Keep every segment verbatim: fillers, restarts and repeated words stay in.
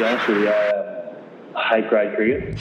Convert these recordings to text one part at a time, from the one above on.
be honest with you, I, um, I hate grade cricket.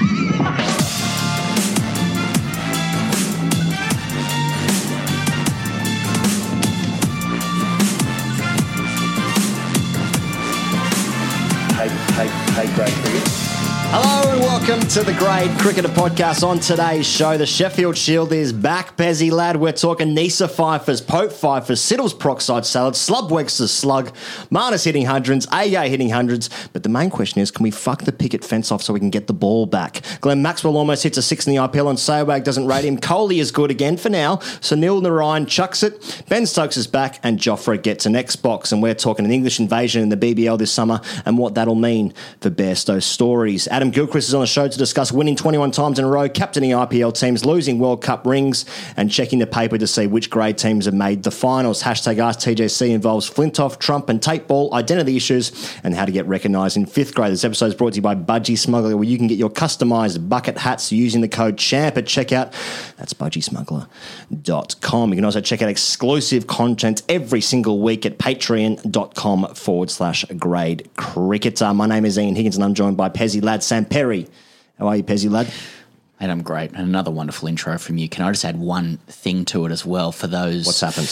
Hate, hate, hate grade cricket. Hello and welcome to the Grade Cricketer Podcast. On today's show, the Sheffield Shield is back, Pezzy lad. We're talking Nisa Pfeiffer's, Pope Pfeiffer's, Siddle's Peroxide Salad, Slubwex's Slug, Marnus hitting hundreds, A A hitting hundreds. But the main question is, can we fuck the picket fence off so we can get the ball back? Glenn Maxwell almost hits a six in the I P L and Sawag doesn't rate him. Coley is good again for now. Sunil Narayan chucks it. Ben Stokes is back and Joffre gets an Xbox. And we're talking an English invasion in the B B L this summer and what that'll mean for Bairstow Stories. Adam Gilchrist is on the show to discuss winning twenty-one times in a row, captaining I P L teams, losing World Cup rings, and checking the paper to see which grade teams have made the finals. Hashtag Ask T J C involves Flintoff, Trump and tape ball, identity issues, and how to get recognised in fifth grade. This episode is brought to you by Budgie Smuggler, where you can get your customised bucket hats using the code CHAMP at checkout. That's budgie smuggler dot com. You can also check out exclusive content every single week at patreon.com forward slash grade cricketer. My name is Ian Higgins and I'm joined by Pezzy lad Sam Perry. How are you, Pezzy lad? Mate, I'm great. And another wonderful intro from you. Can I just add one thing to it as well for those... What's happened?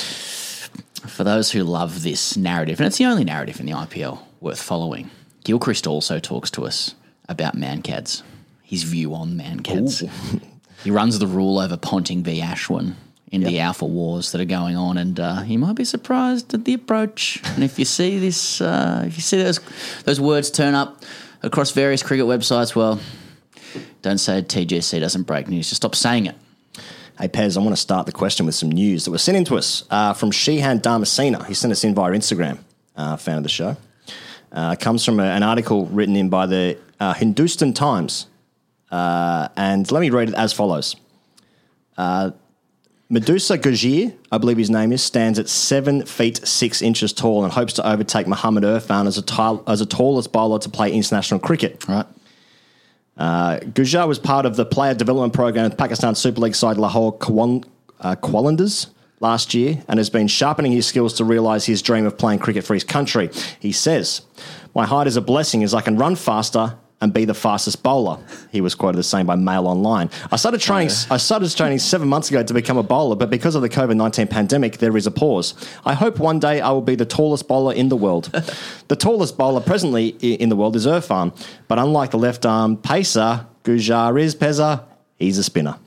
For those who love this narrative, and it's the only narrative in the I P L worth following, Gilchrist also talks to us about Mancads, his view on Mancads. He runs the rule over Ponting v Ashwin in yep. the Alpha Wars that are going on, and uh, you might be surprised at the approach. And if you see this, uh, if you see those those words turn up across various cricket websites, well, don't say T G C doesn't break news. Just stop saying it. Hey, Pez, I want to start the question with some news that was sent in to us uh, from Shehan Dharmasena. He sent us in via Instagram, uh, fan of the show. Uh, it comes from a, an article written in by the uh, Hindustan Times. Uh, and let me read it as follows. Uh, Medusa Gujir, I believe his name is, stands at seven feet six inches tall and hopes to overtake Muhammad Irfan as a tall, as a tallest bowler to play international cricket. Right. Uh, Gujjar was part of the player development program of Pakistan Super League side Lahore Qalandars uh, Qalandars last year and has been sharpening his skills to realise his dream of playing cricket for his country. He says, "My height is a blessing as I can run faster and be the fastest bowler." He was quoted as saying by Mail Online. I started training I started training seven months ago to become a bowler, but because of the COVID nineteen pandemic, there is a pause. I hope one day I will be the tallest bowler in the world. The tallest bowler presently in the world is Irfan, but unlike the left-arm pacer, Gujjar is Pezza, he's a spinner.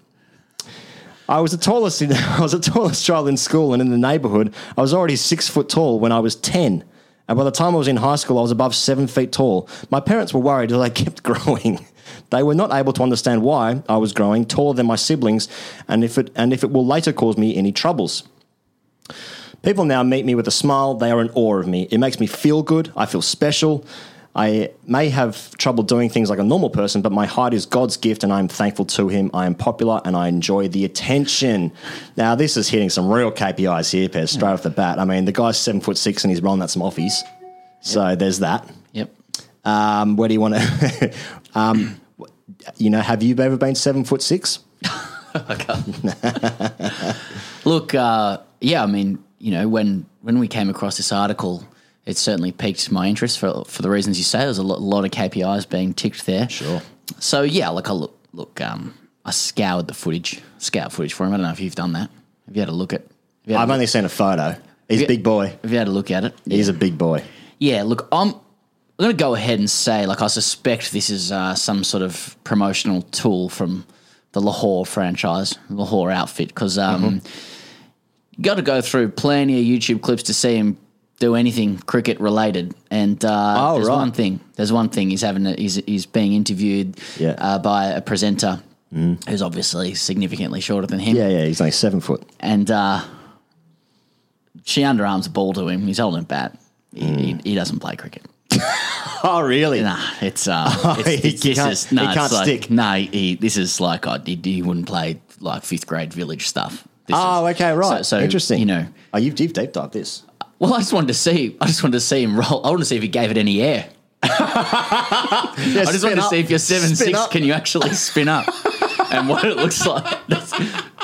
I was the tallest in, I was the tallest child in school and in the neighbourhood. I was already six foot tall when I was ten. And by the time I was in high school, I was above seven feet tall. My parents were worried as I kept growing. They were not able to understand why I was growing taller than my siblings and if it and if it will later cause me any troubles. People now meet me with a smile. They are in awe of me. It makes me feel good. I feel special. I may have trouble doing things like a normal person, but my height is God's gift and I'm thankful to him. I am popular and I enjoy the attention. Now, this is hitting some real K P Is here, Pez, straight off the bat. I mean, the guy's seven foot six and he's rolling at some offies. So yep. There's that. Yep. Um, where do you want to... um, you know, have you ever been seven foot six? Look, uh, yeah, I mean, you know, when, when we came across this article... It certainly piqued my interest for for the reasons you say. There's a lot, lot of K P Is being ticked there. Sure. So yeah, look, I look, look. Um, I scoured the footage, scout footage for him. I don't know if you've done that. Have you had a look at? Had I've a only look? seen a photo. He's a big boy. Have you had a look at it? He's yeah. a big boy. Yeah. Look, I'm. I'm going to go ahead and say, like, I suspect this is uh, some sort of promotional tool from the Lahore franchise, Lahore outfit, because um, mm-hmm. you got to go through plenty of YouTube clips to see him do anything cricket related, and uh, oh, there's right. one thing. There's one thing. He's having. A, he's he's being interviewed yeah. uh, by a presenter mm. who's obviously significantly shorter than him. Yeah, yeah. He's only seven foot, and uh, she underarms a ball to him. He's holding a bat. He, mm. he, he doesn't play cricket. Oh, really? Nah, it's uh, oh, it's, he, it's, he this can't, is, no, he can't it's like, stick. No, he, this is like oh, he, he wouldn't play like fifth grade village stuff. This oh, is, okay, right. So, so interesting. You know, oh, you've deep deep dived this. Well, I just wanted to see. I just wanted to see him roll. I wanted to see if he gave it any air. yeah, I just wanted to see if you're seven spin six, up. can you actually spin up? And what it looks like. That's,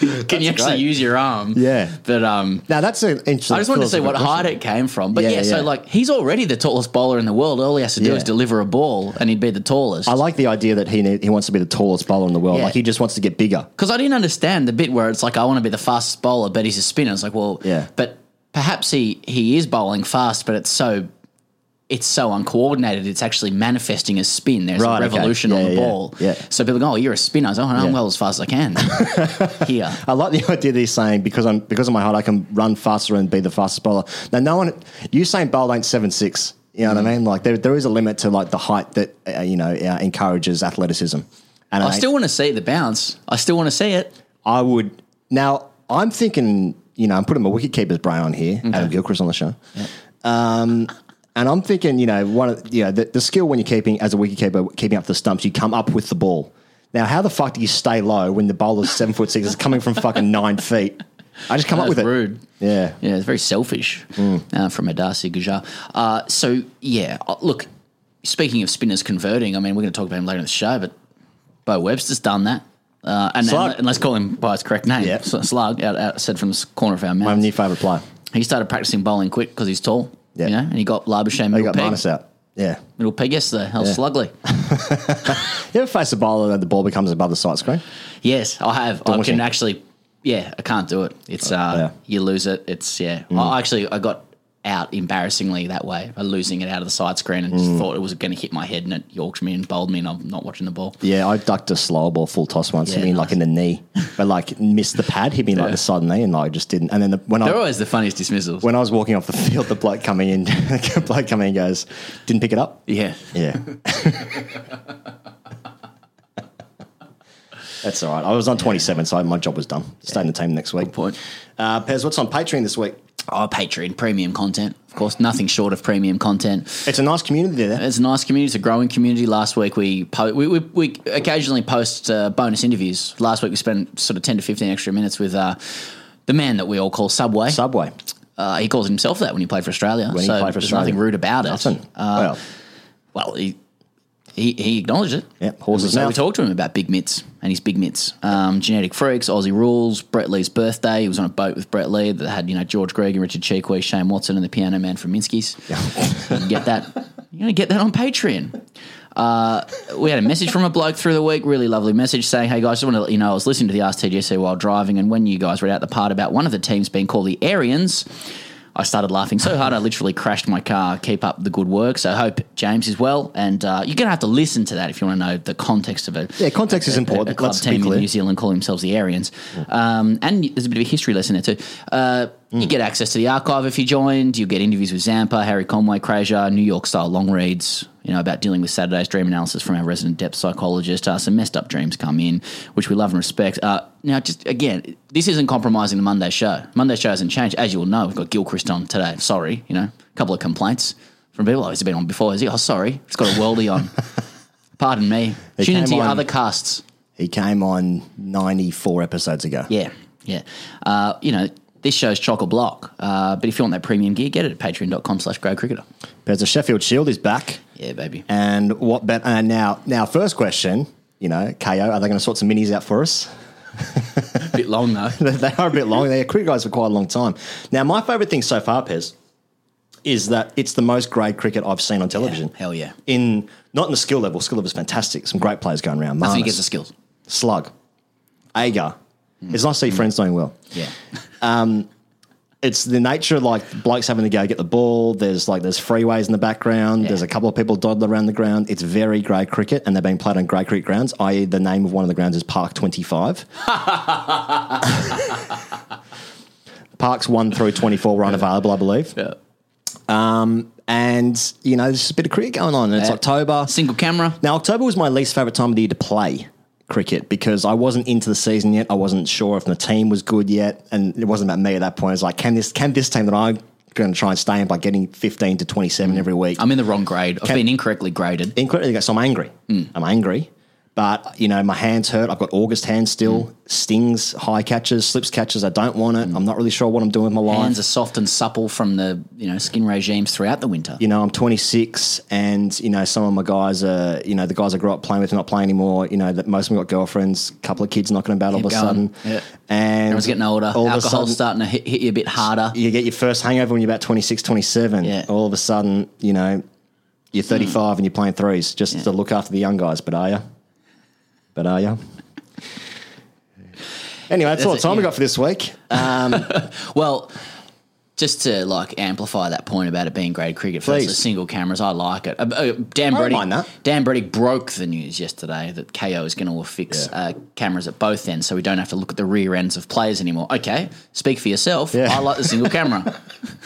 Can you actually great. use your arm? Yeah. But um, Now, that's an interesting I just wanted to see what philosophical height question. it came from. But yeah, Yeah, so yeah. like he's already the tallest bowler in the world. All he has to do Yeah. is deliver a ball, and he'd be the tallest. I like the idea that he need, he wants to be the tallest bowler in the world. Yeah. Like, he just wants to get bigger. Because I didn't understand the bit where it's like I want to be the fastest bowler, but he's a spinner. It's like, well, Yeah. but perhaps he he is bowling fast, but it's so it's so uncoordinated. It's actually manifesting as spin. There's Right, a okay. revolution Yeah, on the yeah, ball. yeah. So people go, "Oh, you're a spinner." I was like, "Oh, I'm Yeah. well as fast as I can." Here, I like the idea that he's saying because I'm because of my height, I can run faster and be the fastest bowler. Now, no one, Usain Bolt ain't seven six. You know what I mean? Like there, there is a limit to like the height that uh, you know uh, encourages athleticism. And I I still want to see the bounce. I still want to see it. I would now. I'm thinking. You know, I'm putting my wicketkeeper's brain on here. Adam Gilchrist on the show. Um, and I'm thinking, you know, one of you know the, the skill when you're keeping as a wicketkeeper, keeping up the stumps, you come up with the ball. Now, how the fuck do you stay low when the bowler's seven foot six is coming from fucking nine feet? I just come up That's with it. rude. Yeah. Yeah, it's very selfish Mm. uh, from Adasi Gujar. Uh, so, yeah, uh, look, speaking of spinners converting, I mean, we're going to talk about him later in the show, but Bo Webster's done that. Uh, and, Slug. and, and let's call him by his correct name. Yeah. S- Slug, out, out, said from the corner of our My mouth. new favourite player. He started practicing bowling quick because he's tall, Yeah. you know, and he got Labuschagne Oh, you middle got peg. Marnus out. Yeah. Middle peg yesterday. That was Yeah. slugly. You ever face a bowler and the ball becomes above the sight screen? Yes, I have. I Daunting. can actually, yeah, I can't do it. It's, uh, yeah. you lose it. It's, yeah. I actually, I got out embarrassingly that way by losing it out of the side screen and just thought it was going to hit my head and it yorked me and bowled me and I'm not watching the ball. Yeah, I ducked a slower ball full toss once, Yeah, hit me nice. like in the knee, but like missed the pad, hit me like Yeah. the side of the knee, and like just didn't. And then the, when They're I always the funniest dismissals. when I was walking off the field, the bloke coming in, the bloke coming in goes, didn't pick it up. yeah. Yeah. That's all right. I was on twenty-seven, so my job was done. Stay in the team next week. Good point. Uh, Pez, what's on Patreon this week? Oh, Patreon, premium content. Of course, nothing short of premium content. It's a nice community there. It's a nice community. It's a growing community. Last week we po- we, we, we occasionally post uh, bonus interviews. Last week we spent sort of ten to fifteen extra minutes with uh, the man that we all call Subway. Subway. Uh, he calls himself that when he played for Australia. When he so played for there's Australia. nothing rude about it. Nothing. Uh, well, well, he, he he acknowledged it. Yep, horse's so we mouth. talked to him about Big Mitts and his Big Mitts. Um, Genetic Freaks, Aussie Rules, Brett Lee's birthday. He was on a boat with Brett Lee that had, you know, George Gregan, Richard Cheekwee, Shane Watson, and the Piano Man from Minsky's. You can get that. You're going to get that on Patreon. Uh, we had a message from a bloke through the week, really lovely message saying, hey guys, I just want to let you know I was listening to the Ask T G C while driving, and when you guys read out the part about one of the teams being called the Aryans, I started laughing so hard I literally crashed my car. Keep up the good work. So I hope James is well, and uh, you're going to have to listen to that if you want to know the context of it. Yeah, context is important. A, a club Let's be team in clear. New Zealand call themselves the Aryans. Um, and there's a bit of a history lesson there too. Uh, You get access to the archive if you joined. You get interviews with Zampa, Harry Conway, Fraser, New York-style long reads, you know, about dealing with Saturday's dream analysis from our resident depth psychologist. Uh, some messed up dreams come in, which we love and respect. Uh, now, just again, this isn't compromising the Monday show. Monday show hasn't changed. As you will know, we've got Gilchrist on today. Sorry, you know, a couple of complaints from people. Oh, he's been on before, is he? Oh, sorry. It's got a worldie on. Pardon me. He Tune into came your on- other casts. He came on ninety-four episodes ago. Yeah, yeah. Uh, you know, this show's chock-a-block. Uh, but if you want that premium gear, get it at patreon.com slash Grey Cricketer. There's a Sheffield Shield is back. Yeah, baby. And what bet? And now, now, first question, you know, K O, are they going to sort some minis out for us? A bit long, though. They are a bit long. They're cricket guys for quite a long time. Now, my favourite thing so far, Pez, is that it's the most grade cricket I've seen on television. Yeah, hell yeah. In not in the skill level. Skill level is fantastic. Some great players going around. I think he Marnus, gets the skills. Slug, Agar. It's nice to see friends doing well. Yeah. It's the nature of like blokes having to go get the ball. There's like there's freeways in the background. Yeah. There's a couple of people dawdling around the ground. It's very grey cricket, and they're being played on grey cricket grounds. that is, the name of one of the grounds is Park twenty-five. Parks one through twenty-four were unavailable, I believe. Yeah. And you know, there's a bit of cricket going on. And it's Yeah. October. Single camera. Now, October was my least favourite time of the year to play cricket because I wasn't into the season yet. I wasn't sure if the team was good yet, and it wasn't about me at that point. It was like, can this can this team that I'm going to try and stay in by getting fifteen to twenty-seven every week? I'm in the wrong grade. I've Can- been incorrectly graded. Incredibly, so I'm angry. I'm angry But, you know, my hands hurt. I've got August hands still. Mm. Stings, high catches, slips catches. I don't want it. Mm. I'm not really sure what I'm doing with my life. Hands are soft and supple from the, you know, skin regimes throughout the winter. You know, I'm twenty-six and, you know, some of my guys are, you know, the guys I grew up playing with are not playing anymore. You know, that most of them got girlfriends, a couple of kids knocking about all of a sudden. Yeah. And everyone's getting older. Alcohol's sudden, starting to hit, hit you a bit harder. You get your first hangover when you're about twenty-six, twenty-seven. Yeah. All of a sudden, you know, you're thirty-five mm. and you're playing threes just yeah. to look after the young guys. But are you? But are you? Anyway, that's, that's all the time it, yeah. we got for this week. Um, well, just to like amplify that point about it being grade cricket Please. versus single cameras, I like it. Uh, uh, Dan I Brady, don't mind that. Dan Brady broke the news yesterday that K O is going to affix yeah. uh, cameras at both ends, so we don't have to look at the rear ends of players anymore. Okay, speak for yourself. Yeah. I like the single camera.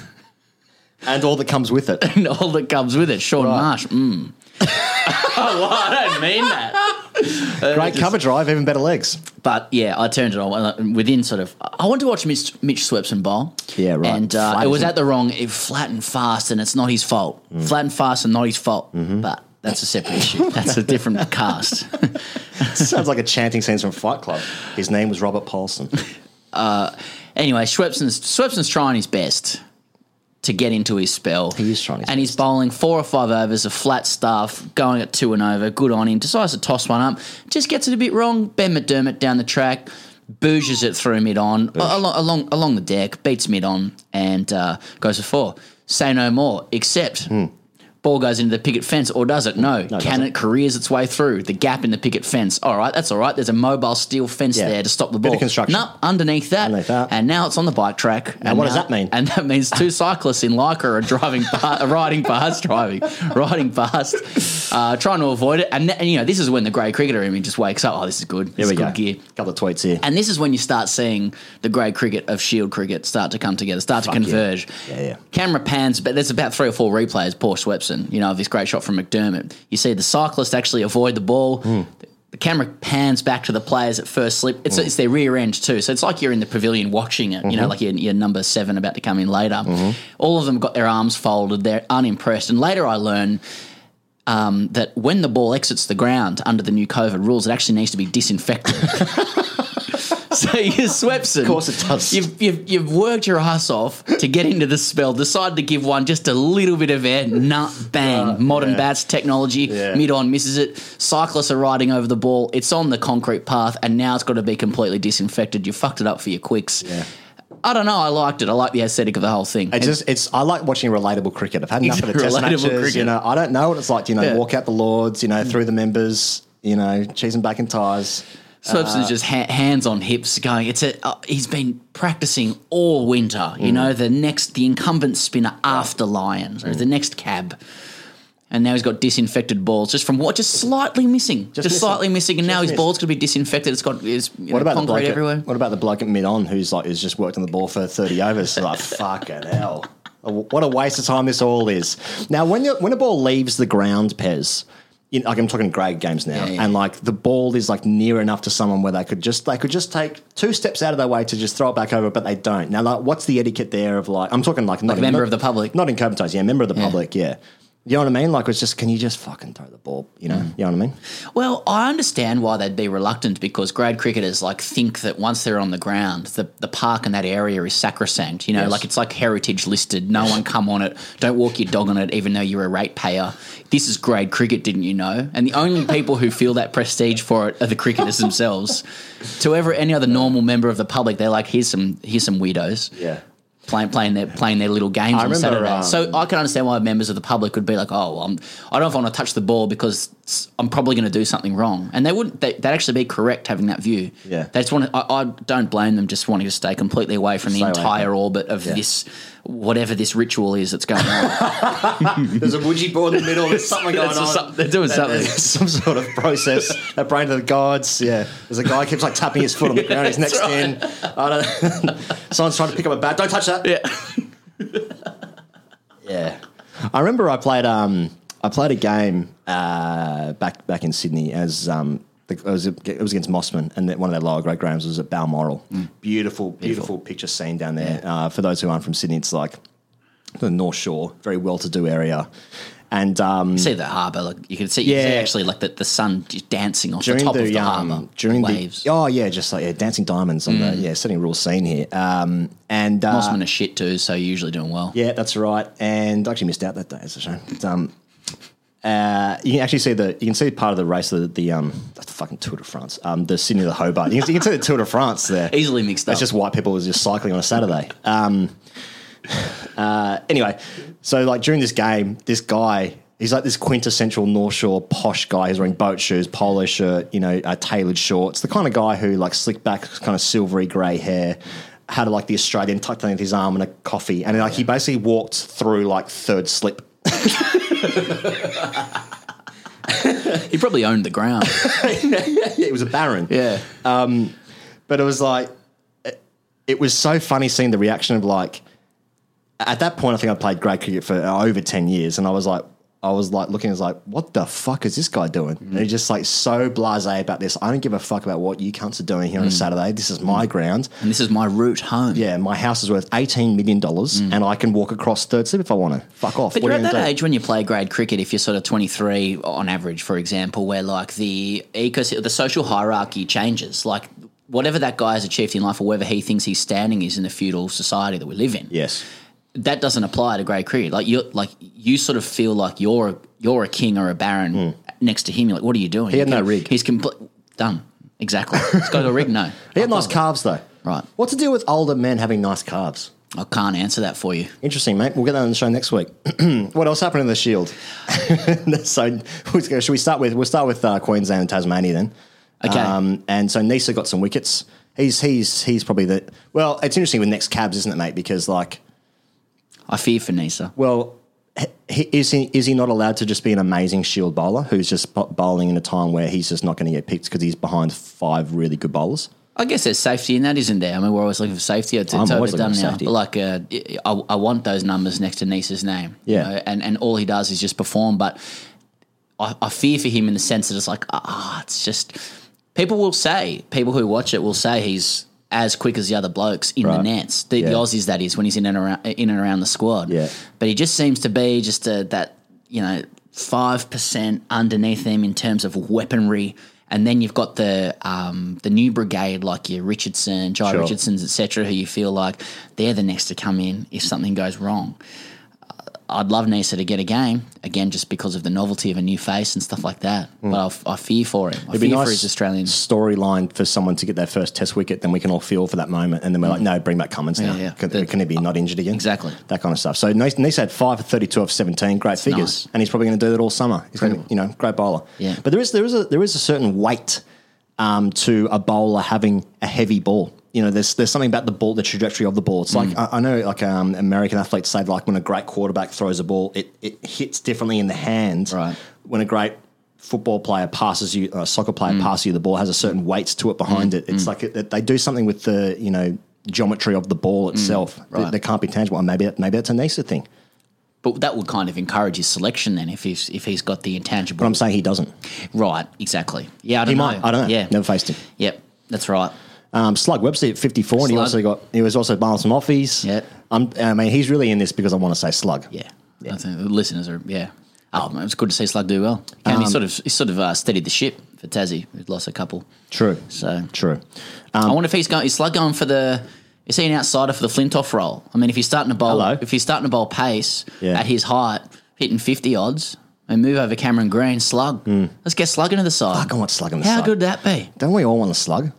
And all that comes with it. And all that comes with it. Sean right. Marsh. Mm. Oh, well, I don't mean that. Uh, Great just, cover drive, even better legs. But, yeah, I turned it on within sort of... I wanted to watch Mitch, Mitch Swepson bowl. Yeah, right. And uh, it was at the wrong... It flat and fast, and it's not his fault. Mm. Flat and fast and not his fault. Mm-hmm. But that's a separate issue. That's a different cast. Sounds like a chanting scene from Fight Club. His name was Robert Paulson. Uh, anyway, Swepson's, Swepson's trying his best to get into his spell. He is trying his And best. he's bowling four or five overs of flat stuff, going at two and over, good on him, decides to toss one up, just gets it a bit wrong. Ben McDermott down the track, bouges it through mid-on, along, along along the deck, beats mid-on, and uh, goes for four. Say no more, except... Hmm. Ball goes into the picket fence, or does it? No. no Can it careers its way through the gap in the picket fence? All right, that's all right. There's a mobile steel fence yeah. there to stop the ball. Bit of construction. No, underneath that. Underneath that. And now it's on the bike track. And, and what now, does that mean? And that means two cyclists in Leica are driving, pa- riding past, driving, riding past, uh, trying to avoid it. And, and, you know, this is when the grey cricketer in me just wakes up. Oh, this is good. This Here we is go. good gear. Couple of tweets here. And this is when you start seeing the grey cricket of Shield cricket start to come together, start Fuck to converge. Yeah. Yeah, yeah. Camera pans, but there's about three or four replays, poor Swepson, you know, of this great shot from McDermott. You see the cyclist actually avoid the ball. Mm. The, the camera pans back to the players at first slip. It's, mm. it's their rear end too. So it's like you're in the pavilion watching it, mm-hmm. you know, like you're, you're number seven about to come in later. Mm-hmm. All of them got their arms folded. They're unimpressed. And later I learn um, that when the ball exits the ground under the new COVID rules, it actually needs to be disinfected. So you Swepson. Of course it does. You've, you've, you've worked your ass off to get into the spell, decided to give one just a little bit of air, nut, bang, uh, modern yeah. bats technology, yeah. mid-on misses it, cyclists are riding over the ball, it's on the concrete path, and now it's got to be completely disinfected. You fucked it up for your quicks. Yeah. I don't know, I liked it. I like the aesthetic of the whole thing. It just, it's. I like watching relatable cricket. I've had enough of the test matches. Cricket. You know, I don't know what it's like to, you know, Yeah. walk out the Lords, you know, through the members, you know, cheese and bacon ties. Swepson's Uh, just ha- hands on hips going. It's a. Uh, he's been practicing all winter. You Mm. know, the next, the incumbent spinner after Lyons, or Mm. the next cab, and now he's got disinfected balls just from what, just slightly missing, just, Just missing. slightly missing, and Just now his missed. ball's going to be disinfected. It's got is you What know, about the concrete bloke? everywhere. At, what about the bloke at mid on who's like has just worked on the ball for thirty overs? Like fucking hell, what a waste of time this all is. Now, when you when a ball leaves the ground, Pez. You know, like I'm talking grade games now, Yeah, yeah. and like the ball is like near enough to someone where they could just they could just take two steps out of their way to just throw it back over, but they don't. Now, like, what's the etiquette there of like I'm talking like not Like a in- member not- of the public. not in COVID times, yeah, member of the Yeah. public, yeah. You know what I mean? Like it's just can you just fucking throw the ball? You know, Mm. you know what I mean? Well, I understand why they'd be reluctant because grade cricketers like think that once they're on the ground, the, the park in that area is sacrosanct. You know, Yes. like it's like heritage listed. No one come on it. Don't walk your dog on it, even though you're a ratepayer. This is grade cricket, didn't you know? And the only people who feel that prestige for it are the cricketers themselves. To ever any other normal member of the public, they're like, here's some here's some weirdos. Yeah. Playing, playing their playing their little games I on remember, Saturday. um, so I can understand why members of the public would be like, "Oh, well, I'm, I don't know if I want to touch the ball because I'm probably going to do something wrong," and they wouldn't. They, they'd actually be correct having that view. Yeah. they just want to. I, I don't blame them just wanting to stay completely away from the Stay away entire from it. orbit of Yeah. this, whatever this ritual is that's going on. There's a Ouija board in the middle. There's something going It's on. some- they're doing something. There's some sort of process. They're praying to the gods. Yeah. There's a guy who keeps like tapping his foot on the ground. He's next That's right. in. I don't. Someone's trying to pick up a bat. Don't touch that. Yeah. Yeah. I remember I played. Um, I played a game uh, back back in Sydney as. Um, the, it, was, it was against Mossman, and one of their lower grade grounds was at Balmoral. Mm. Beautiful, beautiful, beautiful picture scene down there. Yeah. Uh, for those who aren't from Sydney, it's like the North Shore, very well-to-do area. And um, See the harbour, like you can see, you Yeah. can see actually like the, the sun just dancing off the during top the, of the um, harbour, during waves. the oh yeah, just like yeah, dancing diamonds on the yeah, setting a real scene here. Um, and uh, Mossman is shit too, so you're usually doing well. yeah, that's right. And I actually missed out that day. It's a shame. But, um, uh, you can actually see the you can see part of the race of the, the um that's the fucking Tour de France, um, the Sydney to Hobart. You can, you can see the Tour de France there. Easily mixed up. It's just white people was just cycling on a Saturday. Um, uh, anyway, so like during this game, this guy, he's like this quintessential North Shore posh guy. He's wearing boat shoes, polo shirt, you know, uh, tailored shorts. The kind of guy who like slicked back, kind of silvery grey hair, had like the Australian tucked underneath his arm and a coffee, and like he basically walked through like third slip. He probably owned the ground. It was a Baron. Yeah. But it was like, it, it was so funny seeing the reaction of like, at that point, I think I played grade cricket for over ten years, and I was like, I was like looking, I was like, what the fuck is this guy doing? Mm. And he's just like so blasé about this. I don't give a fuck about what you cunts are doing here mm. on a Saturday. This is my mm. ground. And this is my route home. Yeah, my house is worth eighteen million dollars mm. and I can walk across third slip if I want to. Fuck off. But what you're at that do? age when you play grade cricket, if you're sort of twenty-three on average, for example, where like the ecos- the social hierarchy changes. Like whatever that guy has achieved in life or wherever he thinks he's standing is in the feudal society that we live in. Yes. That doesn't apply to grade cricket. Like you, like you sort of feel like you're you're a king or a baron mm. next to him. You're like, what are you doing? He had you no rig. He's complete done. Exactly. He's got a rig. No, he had nice calves though. Right. What's the deal with older men having nice calves? I can't answer that for you. Interesting, mate. We'll get that on the show next week. What else happened in the Shield? So, should we start with? We'll start with uh, Queensland and Tasmania then. Okay. Um, and so Nisa got some wickets. He's he's he's probably the well. It's interesting with next Cabs, isn't it, mate? Because like. I fear for Nisa. Well, he, is he is he not allowed to just be an amazing Shield bowler who's just bowling in a time where he's just not going to get picked because he's behind five really good bowlers? I guess there's safety in that, isn't there? I mean, we're always looking for safety. It's, I'm it's always overdone looking for now. safety. But like, uh, I, I want those numbers next to Nisa's name. Yeah. You know, and, and all he does is just perform. But I, I fear for him in the sense that it's like, ah, it's just people will say, people who watch it will say he's as quick as the other blokes in Right. the nets. The, Yeah. the Aussies, that is, when he's in and around in and around the squad. Yeah. But he just seems to be just a, that, you know, five percent underneath them in terms of weaponry. And then you've got the um, the new brigade like your Richardson, Jai Sure. Richardsons, et cetera, who you feel like they're the next to come in if something goes wrong. I'd love Nisa to get a game, again, just because of the novelty of a new face and stuff like that. Mm. But I, I fear for him. I It'd be fear nice for his Australian. storyline for someone to get their first Test wicket. Then we can all feel for that moment, and then we're like, no, bring back Cummins now. Yeah, yeah. Can, The- can he be not injured again? Exactly. That kind of stuff. So Nisa Nisa had five for thirty-two off seventeen, great figures, nice. and he's probably going to do that all summer. He's going to, you know, great bowler. Yeah. But there is there is a there is a certain weight um, to a bowler having a heavy ball. You know, there's there's something about the ball, the trajectory of the ball. It's like I, I know, like um, American athletes say, like when a great quarterback throws a ball, it, it hits differently in the hand. Right. When a great football player passes you, a soccer player Mm. passes you the ball, has a certain weight to it behind it. It's like it, they do something with the you know geometry of the ball itself. Right. That, that can't be tangible. And maybe that, maybe that's a Nisa thing. But that would kind of encourage his selection then if he's if he's got the intangible. But I'm saying he doesn't. Right, exactly. Yeah, I don't He know. might. I don't know. Yeah. Never faced him. Yep, that's right. Um, Slug Webster at fifty-four, and he Slug. also got he was also bowling some offies. Yeah. Um, I mean, he's really in this because I want to say Slug. Yeah. I think the listeners are, yeah. Oh, man, it's good to see Slug do well. And he Um, sort of he sort of uh, steadied the ship for Tassie, who's lost a couple. True. So True. I wonder if he's going. Is Slug going for the? Is he an outsider for the Flintoff role? I mean, if he's starting to bowl, Hello. if he's starting to bowl pace Yeah. at his height, hitting fifty odds, and move over Cameron Green, Slug. Let's get Slug into the side. Fuck, I want Slug in the How side. good would that be? Don't we all want a Slug?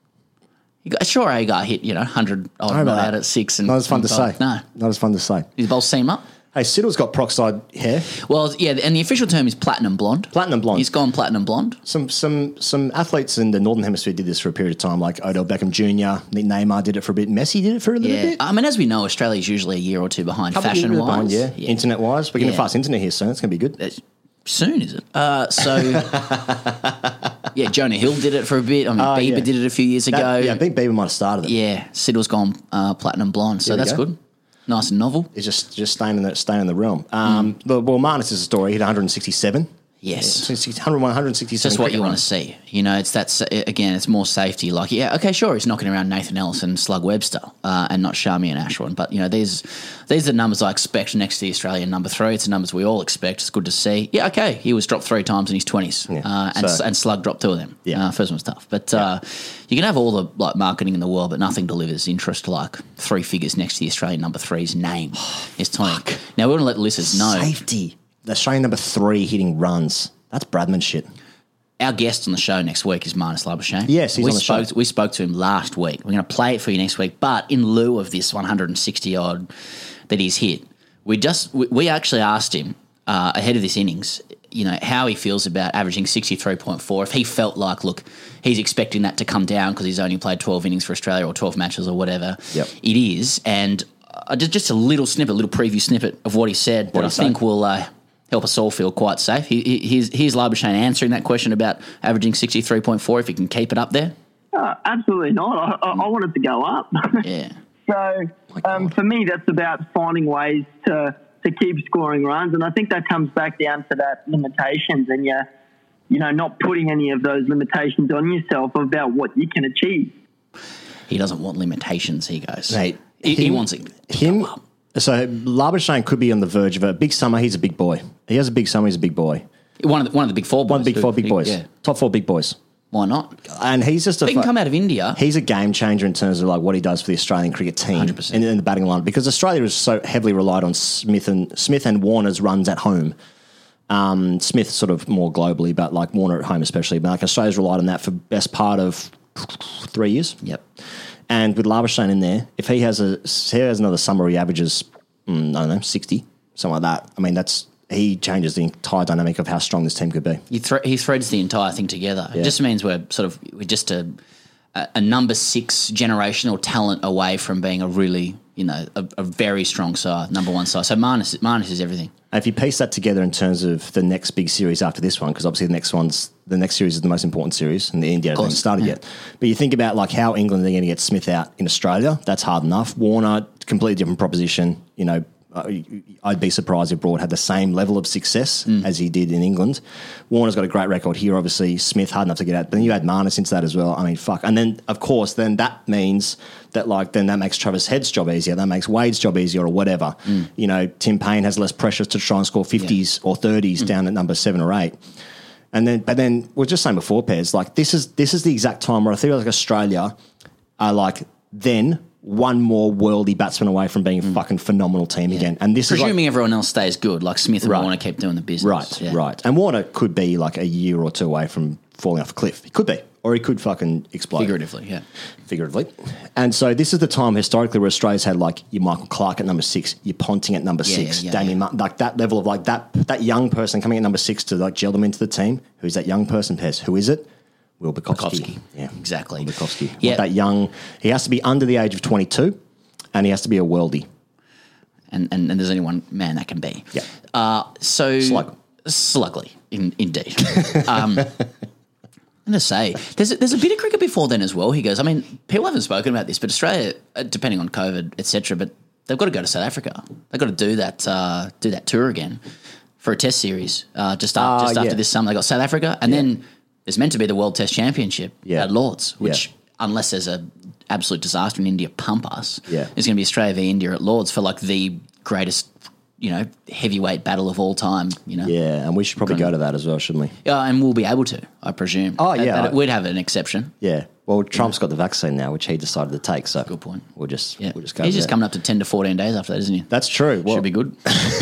You got, sure, he got hit, you know, hundred odd Don't worry not about out that. at six, and Not as fun to and say. five. No, Not as fun to say. his bowl seam up. Hey, Siddle's got peroxide hair. Well, yeah, and the official term is platinum blonde. Platinum blonde. He's gone platinum blonde. Some some some athletes in the Northern Hemisphere did this for a period of time, like Odell Beckham Junior Nick Neymar did it for a bit. Messi did it for a little Yeah, bit. I mean, as we know, Australia's usually a year or two behind Couple of years fashion wise. behind, yeah. Internet wise, we're getting Yeah. a fast internet here soon. It's going to be good. Soon, is it? Uh, so, yeah, Jonah Hill did it for a bit. I mean, Oh, Bieber yeah. did it a few years ago. That, yeah, I think Bieber might have started it. Yeah, Siddle's gone uh, platinum blonde, so There we that's go. good. Nice and novel. It's just just staying in the staying in the realm. Um, the, well, Marnus is a story. He hit one hundred sixty-seven. Yes. one hundred, one hundred sixty-seven Just what cricket you want runs. to see. You know, it's that, sa- again, it's more safety. Like, yeah, okay, sure, he's knocking around Nathan Ellis and Slug Webster uh, and not Shami and Ashwin. But, you know, these, these are the numbers I expect next to the Australian number three. It's the numbers we all expect. It's good to see. Yeah, okay, he was dropped three times in his twenties. Yeah, Uh, and, so- and Slug dropped two of them. Yeah. Uh, first one was tough. But uh, you can have all the like marketing in the world, but nothing delivers interest like three figures next to the Australian number three's name. Is tonic. Now, we want to let the listeners know. Safety. The Australian number three hitting runs. That's Bradman shit. Our guest on the show next week is Marnus Labuschagne. Yes, he's we on the spoke, show. We spoke to him last week. We're going to play it for you next week, but in lieu of this one hundred sixty odd that he's hit, we just we, we actually asked him uh, ahead of this innings, you know, how he feels about averaging sixty-three point four. If he felt like, look, he's expecting that to come down because he's only played twelve innings for Australia or twelve matches or whatever Yep. it is, and uh, just just a little snippet, a little preview snippet of what he said that What'd I he say? think will. Uh, help us all feel quite safe. He, he, here's, here's Labuschagne answering that question about averaging sixty-three point four, if he can keep it up there. Uh, absolutely not. I, I, I want it to go up. Yeah. So um, for me, that's about finding ways to to keep scoring runs, and I think that comes back down to that limitations, and you you know not putting any of those limitations on yourself about what you can achieve. He doesn't want limitations, he goes. Mate, he, he him- wants it to Him. go up. So Labuschagne could be on the verge of a big summer. He's a big boy. He has a big summer. He's a big boy. One of the, one of the big four boys. One of the big four big He- boys. Yeah. Top four big boys. Why not? And he's just a. He can fu- come out of India. He's a game changer in terms of like what he does for the Australian cricket team one hundred percent. in, in the batting line, because Australia is so heavily relied on Smith and Smith and Warner's runs at home. Um, Smith sort of more globally, but like Warner at home especially. But like Australia's relied on that for best part of three years. Yep. And with Labuschagne in there, if he has a he has another summer, he averages mm, I don't know sixty, something like that. I mean, that's he changes the entire dynamic of how strong this team could be. He, thre- he threads the entire thing together. Yeah. It just means we're sort of we're just a, a, a number six generational talent away from being a really, you know, a, a very strong side, number one side. So Marnus, Marnus is everything. And if you piece that together in terms of the next big series after this one, because obviously the next one's the next series is the most important series, and the India hasn't course, started yeah. yet. But you think about like how England are going to get Smith out in Australia. That's hard enough. Warner, completely different proposition. You know, uh, I'd be surprised if Broad had the same level of success Mm. as he did in England. Warner's got a great record here. Obviously, Smith hard enough to get out, but then you add Marnus into that as well. I mean, fuck. And then of course, then that means that like then that makes Travis Head's job easier. That makes Wade's job easier, or whatever. Mm. You know, Tim Payne has less pressure to try and score fifties or thirties Mm. down at number seven or eight. And then, but then we we're just saying before, Pez, like this is this is the exact time where I feel like Australia are like then one more worldy batsman away from being a fucking phenomenal team again. And this Presuming is like, everyone else stays good, like Smith and Right. Warner keep doing the business. right, Yeah. right. And Warner could be like a year or two away from falling off a cliff. He could be, or he could fucking explode. Figuratively, yeah. Figuratively. And so this is the time historically where Australia's had like your Michael Clark at number six, your Ponting at number Yeah, six, yeah, yeah, Damien yeah. Martin, like that level of like that that young person coming at number six to like gel them into the team. Who's that young person, Pez? Who is it? Will Bukowski. Bukowski. Yeah, Exactly. Bukowski. Yeah. Yeah. That young, he has to be under the age of twenty-two and he has to be a worldie. And, and, and there's only one man that can be. Yeah. Uh, so Slug. Slugly, in, indeed. um, I'm going to say, there's a, there's a bit of cricket before then as well. He goes, I mean, people haven't spoken about this, but Australia, uh, depending on COVID, et cetera, but they've got to go to South Africa. They've got to do that uh, do that tour again for a test series uh, just, after, Uh, just after yeah. this summer. They got South Africa, and then there's meant to be the World Test Championship Yeah. at Lords, which, Yeah. unless there's a absolute disaster in India, pump us, Yeah. is going to be Australia v India at Lords for like the greatest, you know, heavyweight battle of all time, you know. Yeah, and we should probably go to that as well, shouldn't we? Yeah, and we'll be able to, I presume. Oh, At- yeah. at- we'd have an exception. Yeah. Well, Trump's got the vaccine now, which he decided to take. So Good point. We'll just Yeah, we'll just go. he's with just that. coming up to ten to fourteen days after that, isn't he? That's true. Well, Should be good.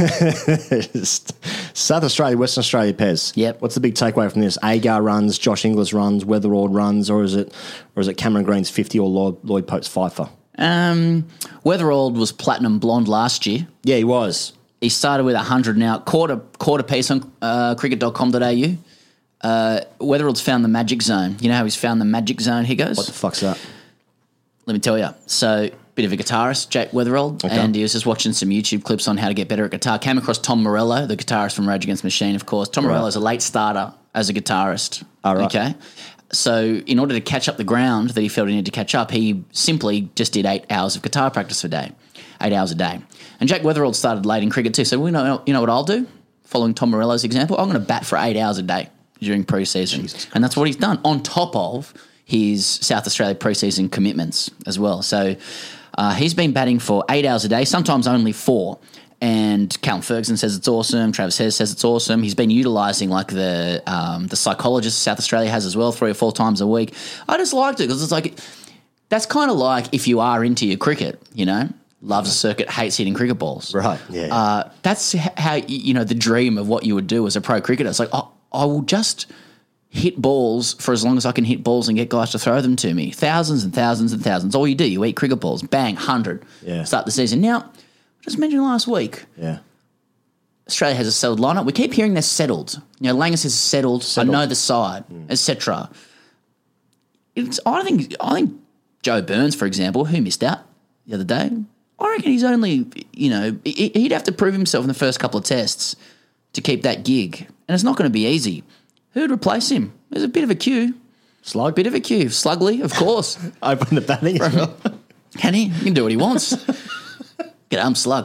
South Australia, Western Australia, Pez. Yep. What's the big takeaway from this? Agar runs, Josh Inglis runs, Weatherald runs, or is it, or is it Cameron Green's fifty or Lloyd, Lloyd Pope's fifer? Um, Weatherald was platinum blonde last year. Yeah, he was. He started with one hundred now, quarter quarter piece on uh, cricket dot com dot a u. Uh, Weatherald's found the magic zone. You know how he's found the magic zone, he goes? What the fuck's that? Let me tell you. So, bit of a guitarist, Jack Weatherald, Okay. and he was just watching some YouTube clips on how to get better at guitar. Came across Tom Morello, the guitarist from Rage Against the Machine, of course. Tom Right. Morello's a late starter as a guitarist. Oh, right. Okay. So, in order to catch up the ground that he felt he needed to catch up, he simply just did eight hours of guitar practice a day, eight hours a day. And Jack Weatherald started late in cricket too. So, we know, you know what I'll do? following Tom Morello's example, I'm going to bat for eight hours a day during pre-season. And that's what he's done, on top of his South Australia pre-season commitments as well. So uh, he's been batting for eight hours a day, sometimes only four. And Callum Ferguson says it's awesome. Travis Hess says it's awesome. He's been utilising like the um, the psychologist South Australia has as well, three or four times a week. I just liked it because it's like, that's kind of like if you are into your cricket, you know, loves a circuit, hates hitting cricket balls. Right, yeah. Uh, that's how, you know, the dream of what you would do as a pro cricketer. It's like, oh, I will just hit balls for as long as I can hit balls and get guys to throw them to me. Thousands and thousands and thousands. All you do, you eat cricket balls, bang, one hundred, yeah. Start the season. Now, just mentioned last week, yeah, Australia has a settled lineup. We keep hearing they're settled. You know, Langus is settled. settled. I know the side, mm. et cetera. It's I think I think Joe Burns, for example, who missed out the other day, I reckon he's only, you know, he'd have to prove himself in the first couple of tests to keep that gig, and it's not going to be easy. Who'd replace him? There's a bit of a queue. Slug, bit of a queue. Slugley, of course. Open the batting as well. Can he? He can do what he wants. Get um slug.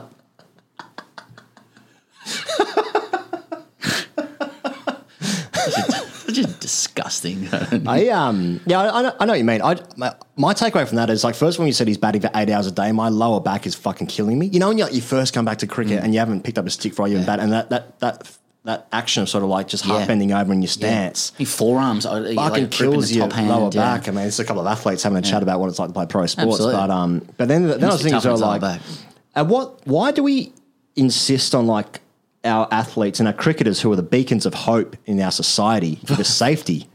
Just disgusting. I um yeah I, I, know, I know what you mean. I my, my takeaway from that is like, first when you said he's batting for eight hours a day, my lower back is fucking killing me. You know when you like, you first come back to cricket mm. and you haven't picked up a stick for all you yeah. bat, and that that that that action of sort of like just half yeah. bending over in your stance, yeah. your forearms fucking like kills your hand, lower yeah. back. I mean, it's a couple of athletes having a yeah. chat about what it's like to play pro sports, Absolutely. but um but then then I was thinking sort of like, and what why do we insist on like our athletes and our cricketers who are the beacons of hope in our society for the safety?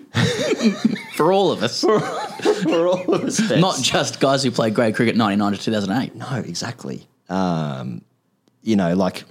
For all of us. For, for all of us. Not just guys who played grade cricket ninety-nine to two thousand eight. No, exactly. Um, you know, like,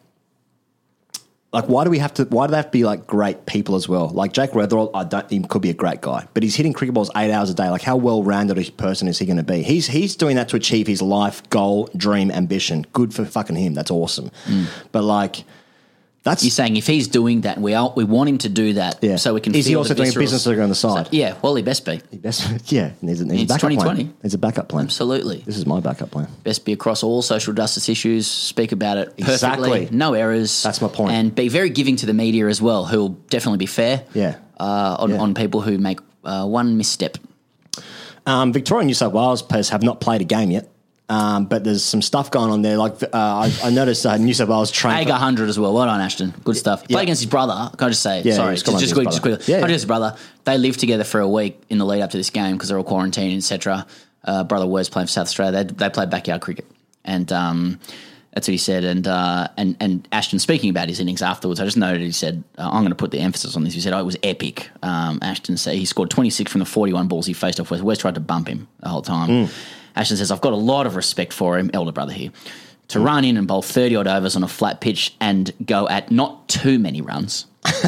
like why do we have to, why do they have to be like great people as well? Like Jake Weatherall, I don't, he could be a great guy, but he's hitting cricket balls eight hours a day. Like how well-rounded a person is he going to be? He's, he's doing that to achieve his life goal, dream, ambition. Good for fucking him. That's awesome. Mm. But like, that's, you're saying if he's doing that, we are, we want him to do that, yeah. so we can. Is feel he also the doing a business on the side? So, yeah, well, he best be. He best, yeah, needs a, needs it's a backup twenty twenty. plan. Needs a backup plan. Absolutely. This is my backup plan. Best be across all social justice issues. Speak about it perfectly. Exactly. No errors. That's my point. And be very giving to the media as well, who will definitely be fair. Yeah. Uh, on, yeah. on people who make uh, one misstep. Um, Victoria and New South Wales players have not played a game yet. Um, but there's some stuff going on there. Like uh, I, I noticed uh, New South Wales trained. Hager one hundred as well. Well done, Ashton. Good stuff. He yeah. played against his brother. Can I just say? Yeah, sorry, just, just, just, quick, just quickly. Yeah, yeah. Against his brother. They lived together for a week in the lead up to this game because they're all quarantined, et cetera. Uh, brother Wes playing for South Australia. They, they played backyard cricket, and um, that's what he said. And uh, and and Ashton, speaking about his innings afterwards, I just noted he said, uh, "I'm going to put the emphasis on this." He said, "Oh, it was epic." Um, Ashton said he scored twenty-six from the forty-one balls he faced off Wes. Wes tried to bump him the whole time. Mm. Ashton says, I've got a lot of respect for him, elder brother here, to mm. run in and bowl thirty-odd overs on a flat pitch and go at not too many runs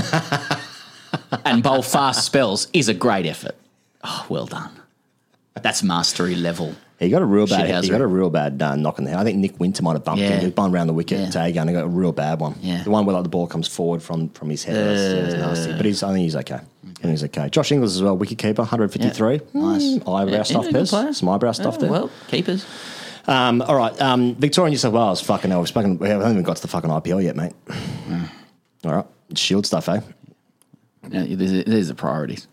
and bowl fast spells is a great effort. Oh, well done. That's mastery level. He got a real bad. Shithousery. He got a real bad uh, knock on the head. I think Nick Winter might have bumped Yeah. him. He was bumped around the wicket Yeah. to Hager, and he got a real bad one. Yeah. The one where like the ball comes forward from, from his head. That's, Uh, that's nasty. But he's, I think he's okay. I think he's okay. Josh Inglis as well, wicket keeper, one hundred fifty-three. Yeah. Nice. Mm, eyebrow Yeah, stuff yeah, there. good player. Some eyebrow stuff Oh, there. well, keepers. Um, all right. Um, Victoria and New South Wales. Fucking hell. We've spoken, we haven't even got to the fucking I P L yet, mate. Mm. All right. Shield stuff, eh? Yeah, these, are, these are priorities.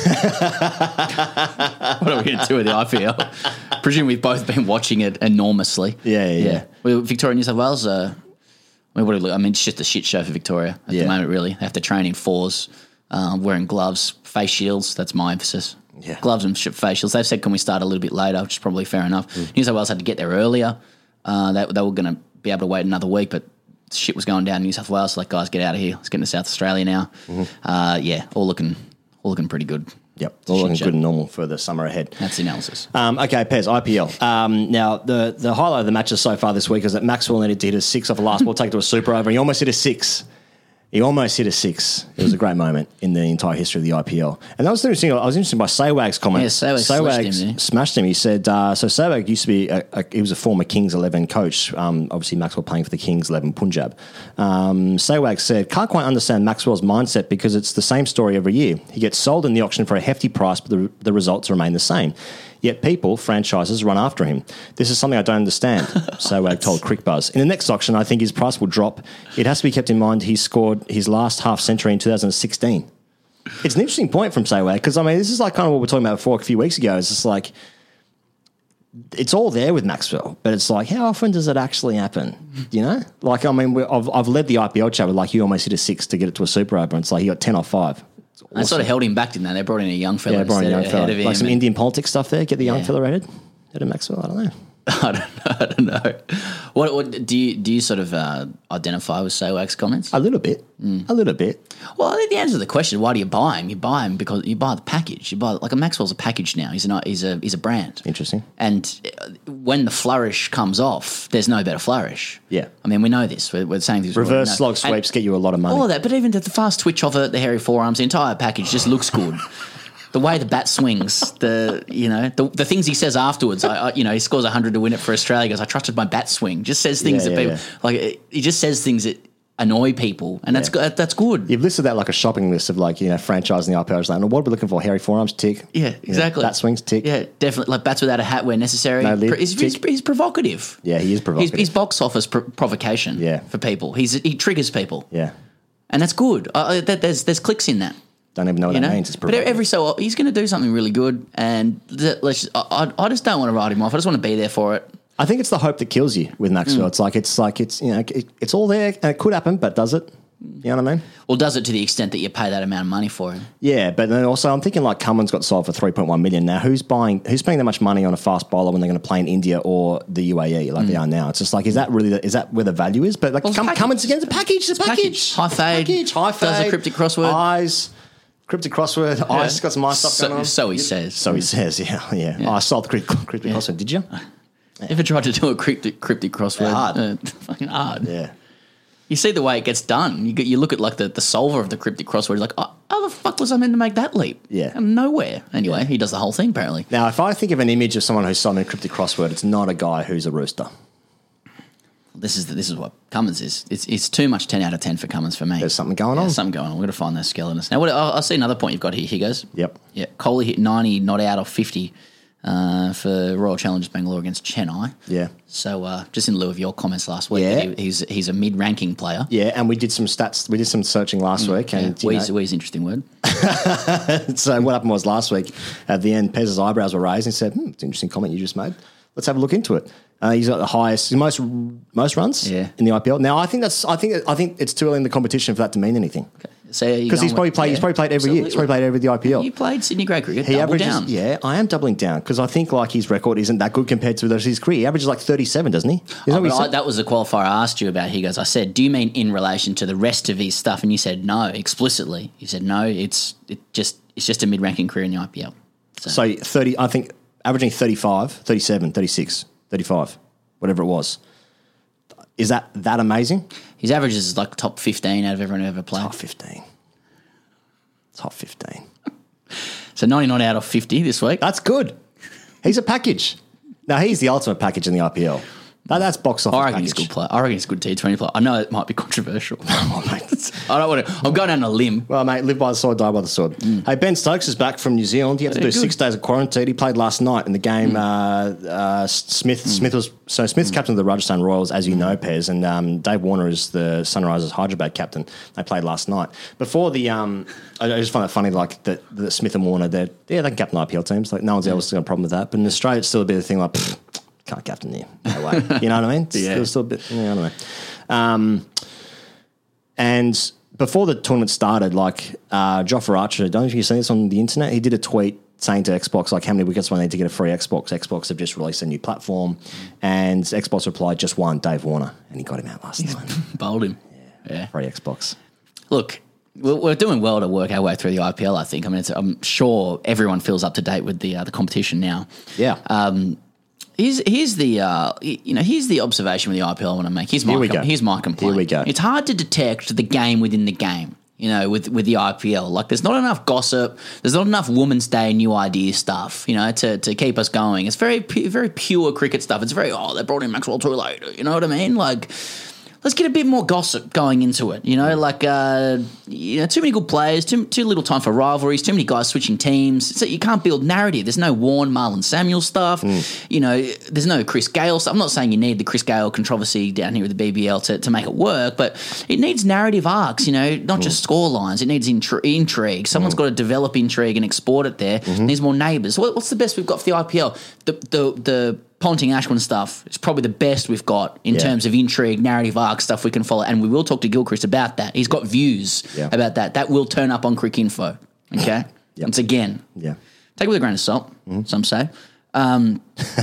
What are we going to do with the I P L? Presume we've both been watching it enormously. Yeah, yeah, yeah. Well, Victoria and New South Wales, uh, I mean, what do we look? I mean, it's just a shit show for Victoria at Yeah. the moment, really. They have to train in fours, um, wearing gloves, face shields. That's my emphasis. Yeah. Gloves and sh- face shields. They've said, can we start a little bit later, which is probably fair enough. Mm. New South Wales had to get there earlier. Uh, they, they were going to be able to wait another week, but shit was going down in New South Wales, so like, guys, get out of here. Let's get into South Australia now. Mm-hmm. Uh, yeah, all looking, all looking pretty good. Yep, all looking good and normal for the summer ahead. That's the analysis. Um, okay, Pez, I P L. Um, now, the, the highlight of the matches so far this week is that Maxwell needed to hit a six off the last ball, take it to a super over. He almost hit a six. He almost hit a six. It was a great moment in the entire history of the I P L. And that was interesting. I was interested by Sehwag's comment. Yeah, Sehwag smashed him, yeah. smashed him. He said, uh, so Sehwag used to be, a, a, he was a former Kings eleven coach. Um, obviously, Maxwell playing for the Kings eleven Punjab. Um, Sehwag said, can't quite understand Maxwell's mindset because it's the same story every year. He gets sold in the auction for a hefty price, but the, the results remain the same. Yet people, franchises, run after him. This is something I don't understand, Sowag told CricBuzz. In the next auction, I think his price will drop. It has to be kept in mind he scored his last half-century in two thousand sixteen. It's an interesting point from Sowag, because, I mean, this is like kind of what we were talking about before a few weeks ago. It's just like, it's all there with Maxwell, but it's like, how often does it actually happen? You know? Like, I mean, we're, I've, I've led the I P L chat with, like, he almost hit a six to get it to a Super Open. It's like he got ten off five. Awesome. That sort of held him back, didn't they? They brought in a young fella. Yeah, brought in a young ahead fella. of him Like some and- Indian politics stuff there. Get the young Yeah. fella ahead. Ahead of Maxwell, I don't know. I don't know. I don't know. What, what do you do? You sort of uh, identify with Sowag's comments? A little bit. Mm. A little bit. Well, I think the answer to the question, why do you buy him? You buy him because you buy the package. You buy like a Maxwell's a package now. He's a he's a he's a brand. Interesting. And uh, when the flourish comes off, there's no better flourish. Yeah. I mean, we know this. We're, we're saying this. Reverse know. slog sweeps And get you a lot of money. all of that, but even the, the fast twitch of it, the hairy forearms, the entire package just looks good. The way the bat swings, the you know the, the things he says afterwards. I, I, you know, he scores a hundred to win it for Australia. He goes, I trusted my bat swing. Just says things Yeah, that yeah, people yeah. like. He just says things that annoy people, and that's Yeah. good. That's good. You've listed that like a shopping list of like, you know, franchising the I P L. Like, what are we looking for? Hairy forearms, tick. Yeah, You know, exactly. bat swings, tick. Yeah, definitely. Like bats without a hat where necessary. No lid, he's, he's, tick. he's provocative. Yeah, he is provocative. He's, he's box office pro- provocation. Yeah. For people, he's he triggers people, Yeah. and that's good. Uh, that, there's there's clicks in that. Don't even know what You that know, means. It's but provocative. every so he's going to do something really good, and th- let's. Just, I, I I just don't want to write him off. I just want to be there for it. I think it's the hope that kills you with Maxwell. Mm. It's like it's like it's you know it, it's all there and it could happen, but does it? You know what I mean? Well, does it to the extent that you pay that amount of money for him? Yeah, but then also I'm thinking like Cummins got sold for three point one million. Now who's buying? Who's spending that much money on a fast bowler when they're going to play in India or the U A E like they are now? It's just like is that really the, is that where the value is? But like Well, it's Cum- package. Cummins again, it's a package. It's a package. package. High fade. Package. High fade. Does a cryptic crossword. Eyes. Cryptic crossword. Eyes. Got some eyes stuff So- going on. so he says. So he says. Yeah. Yeah. Yeah. Oh, I sold the cryptic, cryptic crossword. Did you? Ever tried to do a cryptic cryptic crossword? Hard. Uh, fucking hard. Yeah. You see the way it gets done. You get, you look at like the, the solver of the cryptic crossword. You're like, oh, how the fuck was I meant to make that leap? Yeah. Out of nowhere. Anyway, he does the whole thing apparently. Now, if I think of an image of someone who's solving a cryptic crossword, it's not a guy who's a rooster. This is the, this is what Cummins is. It's it's too much ten out of ten for Cummins for me. There's something going Yeah, on. something going on. We're going to find those skeletons. Now, what, I'll, I'll see another point you've got here. He goes. Yep. Yeah. Kohli hit ninety, not out of fifty uh, for Royal Challengers Bangalore against Chennai. Yeah. So uh, just in lieu of your comments last week, Yeah. that he, he's he's a mid-ranking player. Yeah, and we did some stats. We did some searching last week, and you Wee's, know, Wee's interesting word. so what happened was last week at the end, Pez's eyebrows were raised, and he said, hmm, "It's an interesting comment you just made. Let's have a look into it." Uh, he's got the highest, most most runs Yeah. in the I P L. Now, I think that's I think I think it's too early in the competition for that to mean anything So because he's probably played. He's probably played every year. He's probably played every the I P L. You played Sydney Grey Cricket. He Double averages, down. yeah, I am doubling down because I think like his record isn't that good compared to his career. He averages like thirty-seven, doesn't he? Isn't Oh, that what but he I, said? that was the qualifier I asked you about. He goes, I said, do you mean in relation to the rest of his stuff? And you said no, explicitly. You said no, it's it just it's just a mid-ranking career in the I P L. So, So thirty, I think averaging thirty-five, thirty-seven, thirty-six, thirty-five, whatever it was. Is that that amazing? his averages is like top fifteen out of everyone who ever played. Top fifteen. Top fifteen. So ninety-nine out of fifty this week. That's good. He's a package. Now he's the ultimate package in the I P L. That, that's box office I reckon package. he's a good player. I reckon he's a good T twenty player. I know it might be controversial. Oh, mate. I don't want to. I'm going on a limb. Well, mate, live by the sword, die by the sword. Mm. Hey, Ben Stokes is back from New Zealand. He had to Yeah, do good. six days of quarantine. He played last night in the game. Mm. Uh, uh, Smith Smith was so Smith's captain of the Rajasthan Royals, as you know, Pez, and um, Dave Warner is the Sunrisers Hyderabad captain. They played last night. Before the, um, I, I just find it funny, like that, that Smith and Warner, they're yeah, they can captain I P L teams. Like no one's ever got a problem with that. But in Australia, it's still a bit of a thing like. Pfft, can't captain you. No way. You know what I mean? It's Yeah. still, still a bit, yeah, I don't know. Um, and before the tournament started, like uh, Jofra Archer, don't know if you've seen this on the internet, he did a tweet saying to Xbox, like, how many wickets do I need to get a free Xbox? Xbox have just released a new platform. And Xbox replied, just one, Dave Warner. And he got him out last night. Bowled him. Yeah. Free Xbox. Look, we're we're doing well to work our way through the I P L, I think. I mean, it's, I'm sure everyone feels up to date with the uh, the competition now. Yeah. Um, here's here's the uh, you know here's the observation with the I P L I want to make. Here's my Here we com- go. here's my complaint. Here we go. It's hard to detect the game within the game. You know, with with the I P L, like there's not enough gossip, there's not enough Women's Day new idea stuff. You know, to, to keep us going. It's very pu- very pure cricket stuff. It's very oh they brought in Maxwell too late. You know what I mean? Like. let's get a bit more gossip going into it. You know, like uh, you know, too many good players, too too little time for rivalries, too many guys switching teams. So you can't build narrative. There's no Warren, Marlon Samuel stuff. Mm. You know, there's no Chris Gale stuff. I'm not saying you need the Chris Gale controversy down here with the B B L to, to make it work, but it needs narrative arcs. You know, not mm. just score lines. It needs intri- intrigue. Someone's mm. got to develop intrigue and export it there. Mm-hmm. It needs more neighbours. What, what's the best we've got for the I P L? The the the Ponting Ashwin stuff is probably the best we've got in yeah. terms of intrigue, narrative arc stuff we can follow, and we will talk to Gilchrist about that. He's got views yeah. about that. That will turn up on Crick Info. Okay, yep. Once again, yeah, take it with a grain of salt. Mm-hmm. Some say, um,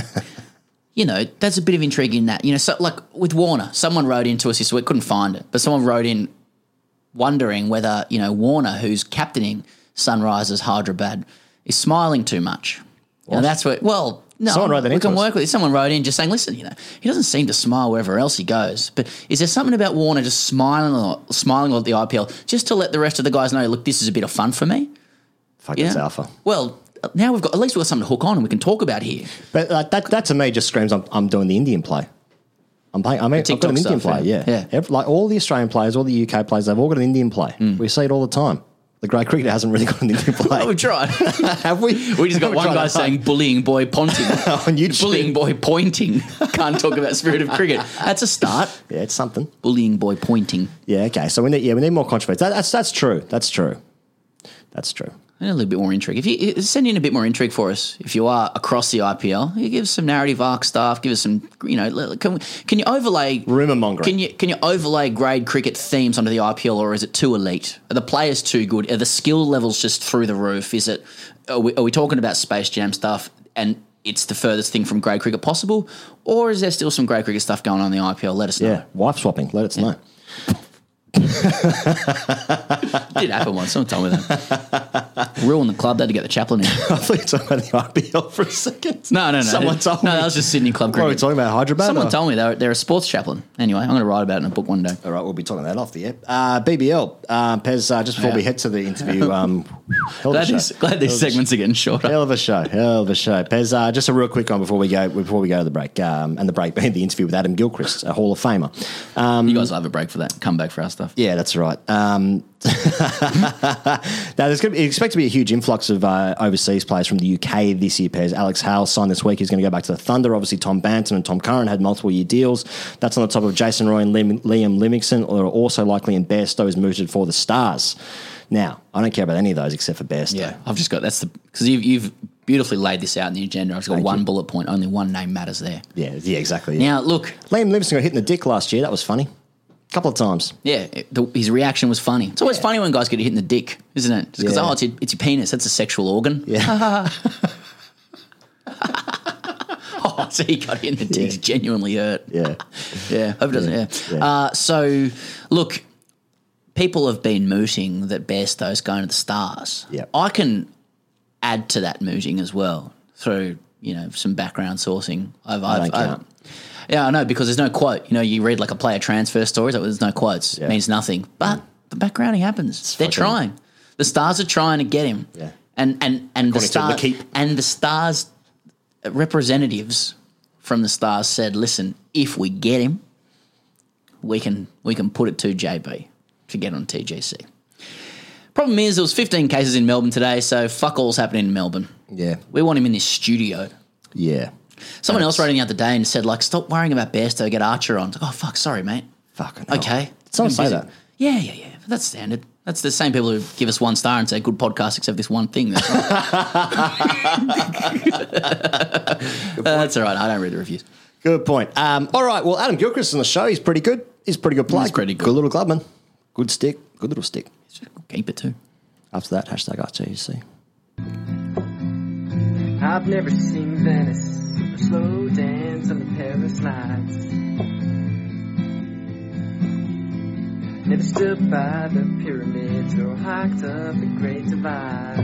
you know, there's a bit of intrigue in that. You know, so like with Warner, someone wrote into us this week, couldn't find it, but someone wrote in wondering whether you know Warner, who's captaining Sunrisers Hyderabad, is smiling too much. You know, that's what. Well. No, Someone wrote that we into can us. work with it. Someone wrote in just saying, listen, you know, he doesn't seem to smile wherever else he goes. But is there something about Warner just smiling or smiling at the I P L just to let the rest of the guys know, look, this is a bit of fun for me? Fuck, yeah? it's alpha. Well, now we've got, at least we've got something to hook on and we can talk about here. But like, that, that to me just screams I'm, I'm doing the Indian play. I'm playing. I mean, I've got an Indian stuff, play. Yeah, yeah. Every, like all the Australian players, all the U K players, they've all got an Indian play. Mm. We see it all the time. The great cricketer hasn't really got an Indian play. Oh, we've tried. Have we? We just got one guy saying bullying boy Ponting. On YouTube. Bullying boy pointing. Can't talk about spirit of cricket. That's a start. Yeah, it's something. Bullying boy pointing. Yeah, okay. So we need, yeah, we need more controversy. That, that's that's true. That's true. That's true. A little bit more intrigue. If you send in a bit more intrigue for us, if you are across the I P L, you give us some narrative arc stuff. Give us some, you know, can, can you overlay rumor mongering? Can you can you overlay grade cricket themes onto the I P L, or is it too elite? Are the players too good? Are the skill levels just through the roof? Is it? Are we, are we talking about Space Jam stuff and it's the furthest thing from grade cricket possible, or is there still some grade cricket stuff going on in the I P L? Let us know. Yeah, wife swapping. Let us yeah. know. It did happen once. Someone told me that. Ruin the club. They had to get the chaplain in. I thought you were talking about the I P L for a second. No, no, no. Someone told no, me. No, that was just Sydney Club cricket. What are we talking about, Hyderabad? Someone or? told me they're, they're a sports chaplain. Anyway, I'm going to write about it in a book one day. All right, we'll be talking that off the air. Uh, B B L, uh, Pez, uh, just before yeah. we head to the interview, um, hell of glad, a show. these, glad these segments are getting shorter. Hell of a show. Hell of a show. Pez, uh, just a real quick one before we go before we go to the break. Um, and the break being the interview with Adam Gilchrist, a Hall of Famer. Um, you guys will have a break for that. Come back for our stuff. Yeah, that's right. Um, now, there's going to be expect to be a huge influx of uh, overseas players from the U K this year. Pairs Alex Hale signed this week. He's going to go back to the Thunder. Obviously, Tom Banton and Tom Curran had multiple year deals. That's on the top of Jason Roy and Lim- Liam Livingston, or also likely in Bairstow's mooted for the Stars. Now, I don't care about any of those except for Bairstow. Yeah, I've just got that's the because you've, you've beautifully laid this out in the agenda. I've just got Thank one you. bullet point. Only one name matters there. Yeah, yeah, exactly. Yeah. Now, look, Liam Livingston got hit in the dick last year. That was funny. A couple of times. Yeah, it, the, his reaction was funny. It's always yeah. funny when guys get hit in the dick, isn't it? Just because, yeah. oh, it's your, it's your penis. That's a sexual organ. Yeah. Oh, so he got hit in the dick. He's yeah. genuinely hurt. Yeah. Yeah, hope it doesn't, yeah. yeah. yeah. Uh, so, look, people have been mooting that Bairstow's going to the Stars. Yep. I can add to that mooting as well through, you know, some background sourcing. I've, I I've, don't count. I've, Yeah, I know, because there's no quote. You know, you read like a player transfer story, so there's no quotes. Yeah. It means nothing. But mm. the backgrounding happens. It's They're fucking... trying. The Stars are trying to get him. Yeah. And and and the Stars and the Stars representatives from the Stars said, "Listen, if we get him, we can we can put it to J B to get on T G C." Problem is, there was fifteen cases in Melbourne today, so fuck all's happening in Melbourne. Yeah. We want him in this studio. Yeah. Someone That's... else wrote in the other day and said, like, stop worrying about Bairstow, get Archer on. Like, oh, fuck, sorry, mate. Fucking hell. Okay. Did someone say that? Yeah, yeah, yeah. That's standard. That's the same people who give us one star and say, good podcast except this one thing. That's, right. uh, that's all right. I don't read the reviews. Good point. Um, all right. Well, Adam Gilchrist on the show. He's pretty good. He's a pretty good player. He's pretty good. Good little clubman. Good stick. Good little stick. Keep it too. After that, hashtag R T C. I've never seen Venice or slow dance on the Paris lights. Never stood by the pyramids or hiked up the Great Divide.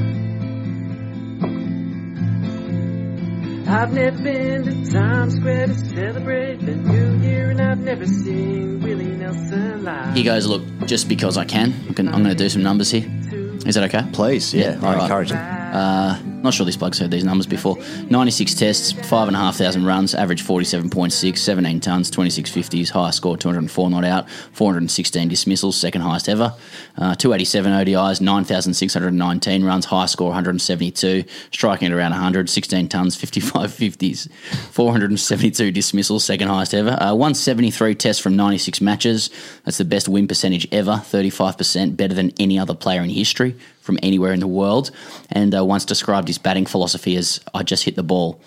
I've never been to Times Square to celebrate the New Year, and I've never seen Willie Nelson live. He goes, look, just because I can, I'm going to do some numbers here. Is that okay? Please, yeah. yeah I right. encourage him. Uh, Not sure this bloke's heard these numbers before. ninety-six tests, five and a half thousand runs, average forty-seven point six, seventeen tons, twenty-six fifties, highest score two hundred four not out, four hundred sixteen dismissals, second highest ever. Uh, two eighty-seven O D Is, nine thousand six hundred nineteen runs, highest score one hundred seventy-two, striking at around one hundred, sixteen tons, fifty-five fifties, four hundred seventy-two dismissals, second highest ever. Uh, one seventy-three tests from ninety-six matches. That's the best win percentage ever, thirty-five percent, better than any other player in history from anywhere in the world, and uh, once described his batting philosophy as, I just hit the ball.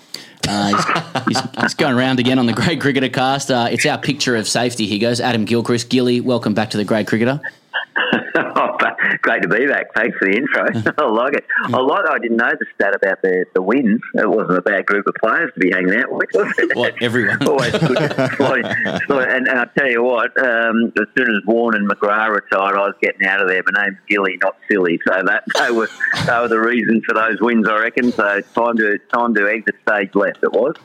Uh, he's, he's, he's going around again on the Grade Cricketer cast. Uh, it's our picture of safety, he goes. Adam Gilchrist. Gilly, welcome back to the Grade Cricketer. Oh, great to be back. Thanks for the intro. I like it. I like that I didn't know the stat about the, the wins. It wasn't a bad group of players to be hanging out with, was it? What, everyone? Always good. So, and, and I tell you what, um, as soon as Warren and McGrath retired, I was getting out of there. My name's Gilly, not Silly. So that they were they were the reason for those wins, I reckon. So time to time to exit stage left. It was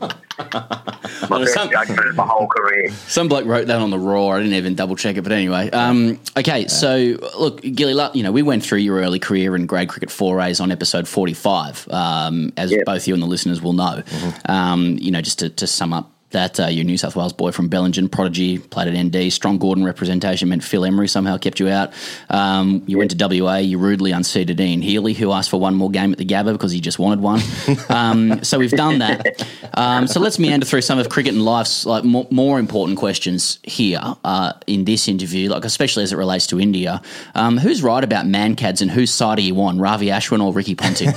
my best some, judgment of my whole career. Some bloke wrote that on the Raw. I didn't even double check it, but anyway. Um, okay, yeah. So look, Gilly, you know, we went through your early career in grade cricket forays on episode forty-five, um, as yep. both you and the listeners will know. Mm-hmm. Um, you know, just to, to sum up that, uh, your New South Wales boy from Bellingen, prodigy, played at N D, strong Gordon representation meant Phil Emery somehow kept you out. Um, you yep. went to W A, you rudely unseated Ian Healy, who asked for one more game at the Gabba because he just wanted one. um, so we've done that. Um, so let's meander through some of cricket and life's like more, more important questions here uh, in this interview, like especially as it relates to India. Um, who's right about Mancads and whose side are you on, Ravi Ashwin or Ricky Ponting?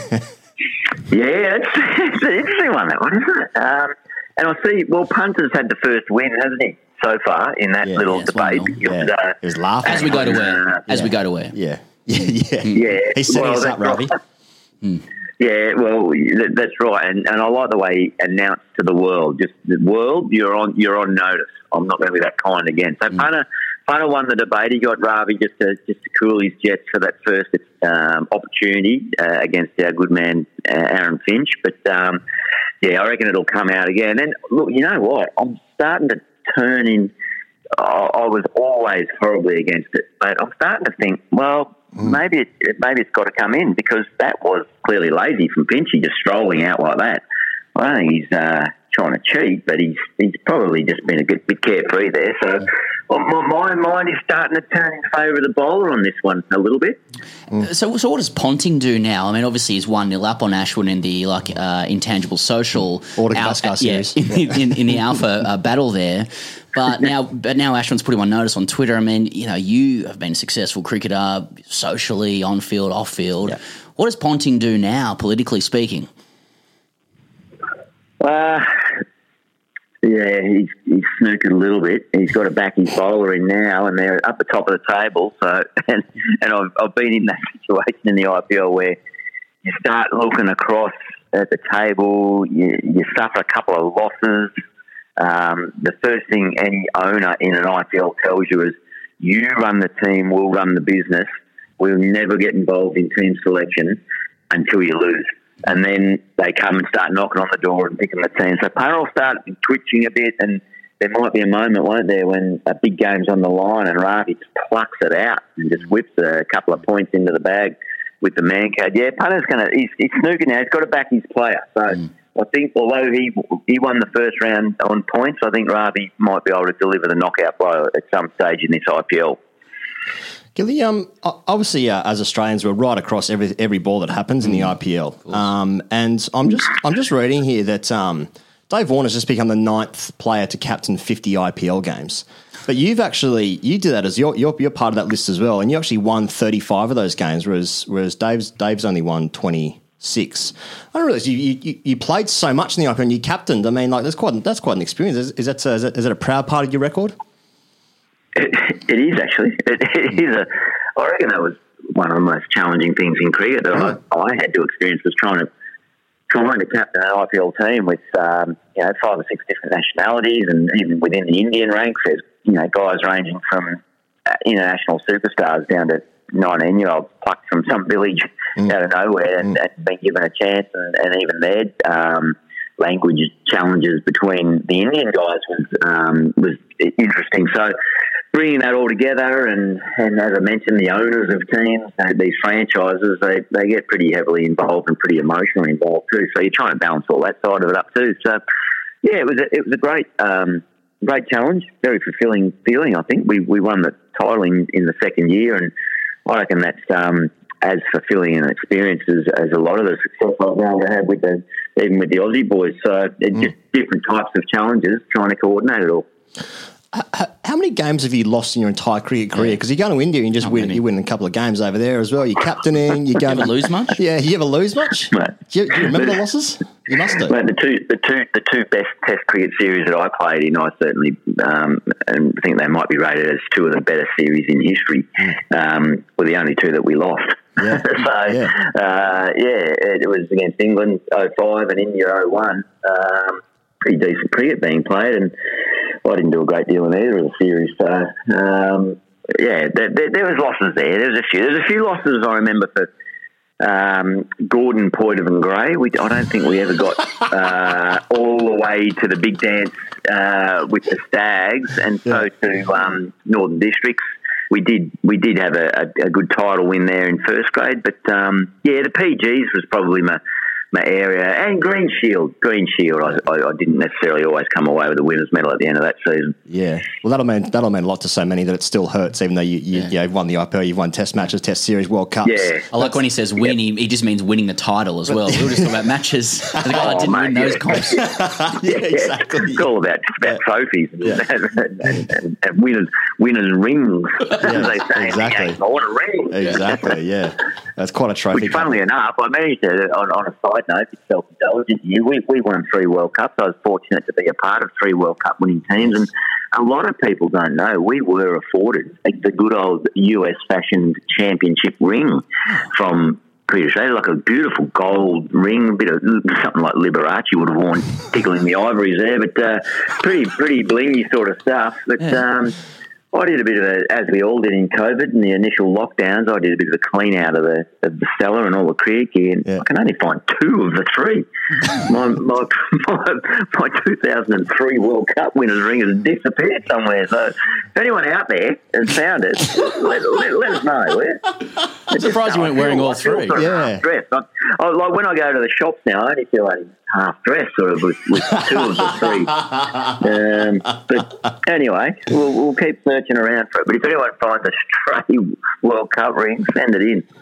Yeah, it's, it's an interesting one, that one, isn't it? Um, and I see, well, Punter's had the first win, hasn't he, so far in that yeah, little yeah, debate? Yeah. Uh, He was laughing. As we go to where? Uh, As yeah. we go to where? Yeah. Yeah, yeah. Yeah. He's setting well, us up, Ravi. Right. Hmm. Yeah, well, that's right, and and I like the way he announced to the world, just the world, you're on you're on notice. I'm not going to be that kind again. So mm. Punter, Punter won the debate. He got Ravi just to just to cool his jets for that first um, opportunity uh, against our good man uh, Aaron Finch. But um, yeah, I reckon it'll come out again. And look, you know what? I'm starting to turn in. I, I was always horribly against it, but I'm starting to think, well. Mm. Maybe it, maybe it's got to come in because that was clearly lazy from Pinchy, just strolling out like that. I don't think he's uh, trying to cheat, but he's he's probably just been a bit, bit carefree there. So well, my, my mind is starting to turn in favour of the bowler on this one a little bit. Mm. So, so what does Ponting do now? I mean, obviously he's one nil up on Ashwin in the like uh, intangible social Or the al- Gascar yeah, series. in, in, in the alpha uh, battle there. But now, but now Ashwin's putting on notice on Twitter. I mean, you know, you have been a successful cricketer socially, on field, off field. Yeah. What does Ponting do now, politically speaking? Uh, yeah, he's, he's snookered a little bit. He's got to back his bowler in now, and they're up the top of the table. So, and and I've I've been in that situation in the I P L where you start looking across at the table, you you suffer a couple of losses. Um, the first thing any owner in an I P L tells you is, you run the team, we'll run the business. We'll never get involved in team selection until you lose. And then they come and start knocking on the door and picking the team. So Parra will start twitching a bit, and there might be a moment, won't there, when a big game's on the line and Ravi just plucks it out and just whips a couple of points into the bag with the man card. Yeah, Punter's going to, he's, he's snooking now. He's got to back his player. So mm. I think although he he won the first round on points, I think Ravi might be able to deliver the knockout blow at some stage in this I P L. Gilly, um, obviously, uh, as Australians, we're right across every every ball that happens in the I P L. Um, and I'm just I'm just reading here that um, Dave Warner's just become the ninth player to captain fifty I P L games. But you've actually you did that as you're, you're you're part of that list as well, and you actually won thirty-five of those games, whereas whereas Dave's Dave's only won twenty-six. I don't realize you, you you played so much in the I P L and you captained. I mean, like that's quite that's quite an experience. Is, is that is that, is that a proud part of your record? It, it is actually. It, it is a. I reckon that was one of the most challenging things in cricket that I, I had to experience, was trying to trying to captain an I P L team with um, you know five or six different nationalities, and even within the Indian ranks, there's you know guys ranging from uh, international superstars down to nineteen year olds plucked from some village mm. out of nowhere and, mm. and been given a chance, and, and even their um, language challenges between the Indian guys was um, was interesting. So. bringing that all together, and, and as I mentioned, the owners of teams, uh, these franchises, they, they get pretty heavily involved and pretty emotionally involved too. So you're trying to balance all that side of it up too. So yeah, it was a, it was a great um, great challenge, very fulfilling feeling. I think we we won the title in, in the second year, and I reckon that's um, as fulfilling an experience as, as a lot of the success I've been able to have with the even with the Aussie boys. So it's mm. just different types of challenges, trying to coordinate it all. How many games have you lost in your entire cricket career? Because you go to India and you just Not win. many. You win a couple of games over there as well. You're captaining. You go You ever lose much? Yeah, you ever lose much? Mate. Do you, do you remember the losses? You must do. Mate, the two, the two, the two best Test cricket series that I played in, I certainly um, and think they might be rated as two of the better series in history. Um, were the only two that we lost. Yeah. so yeah, uh, yeah, it was against England oh five and India oh one. Um, pretty decent cricket being played, and I didn't do a great deal in either of the series. So um, yeah, there, there, there was losses there. There was a few. There's a few losses I remember for. Um, Gordon, Poitevin, Gray. We, I don't think we ever got uh, all the way to the big dance uh, with the Stags, and so to um, Northern Districts. We did we did have a, a, a good title win there in first grade, but um, yeah, the P Gs was probably my my area, and Green Shield. Green Shield, I, I, I didn't necessarily always come away with a winner's medal at the end of that season. Yeah, well, that'll mean that'll mean a lot to so many that it still hurts, even though you, you, Yeah. you know, you've won the I P L, you've won Test matches, Test series, World Cups. Yeah. I like when he says win, he, he just means winning the title as well. We were just talking about matches. I think, oh, I Oh, didn't mate, win those yeah. comps. yeah, exactly. It's all about, about trophies and, and, and, and, and winners winners rings. as they say. exactly. I want a ring. Exactly, yeah. That's quite a trophy. Which, funnily enough, I managed to, on, on a side note, it's self-indulgent, you, we, we won three World Cups. I was fortunate to be a part of three World Cup winning teams, and a lot of people don't know we were afforded the good old U S-fashioned championship ring from British Australia, like a beautiful gold ring, a bit of something like Liberace would have worn, tickling the ivories there, but uh, pretty pretty blingy sort of stuff. But um, I did a bit of a, as we all did in COVID and the initial lockdowns, I did a bit of a clean out of the, of the cellar and all the cricket gear, and Yeah. I can only find two of the three. my, my, my, my two thousand three World Cup winners ring has disappeared somewhere. So if anyone out there has found it, let, let, let us know. will you? I'm surprised you weren't wearing all three. Yeah. Dressed. I, I, like when I go to the shops now, I only feel like half dressed sort of with, with two of the three. Um, but anyway, we'll, we'll keep searching around for it. But if anyone finds a stray World Cup ring, send it in.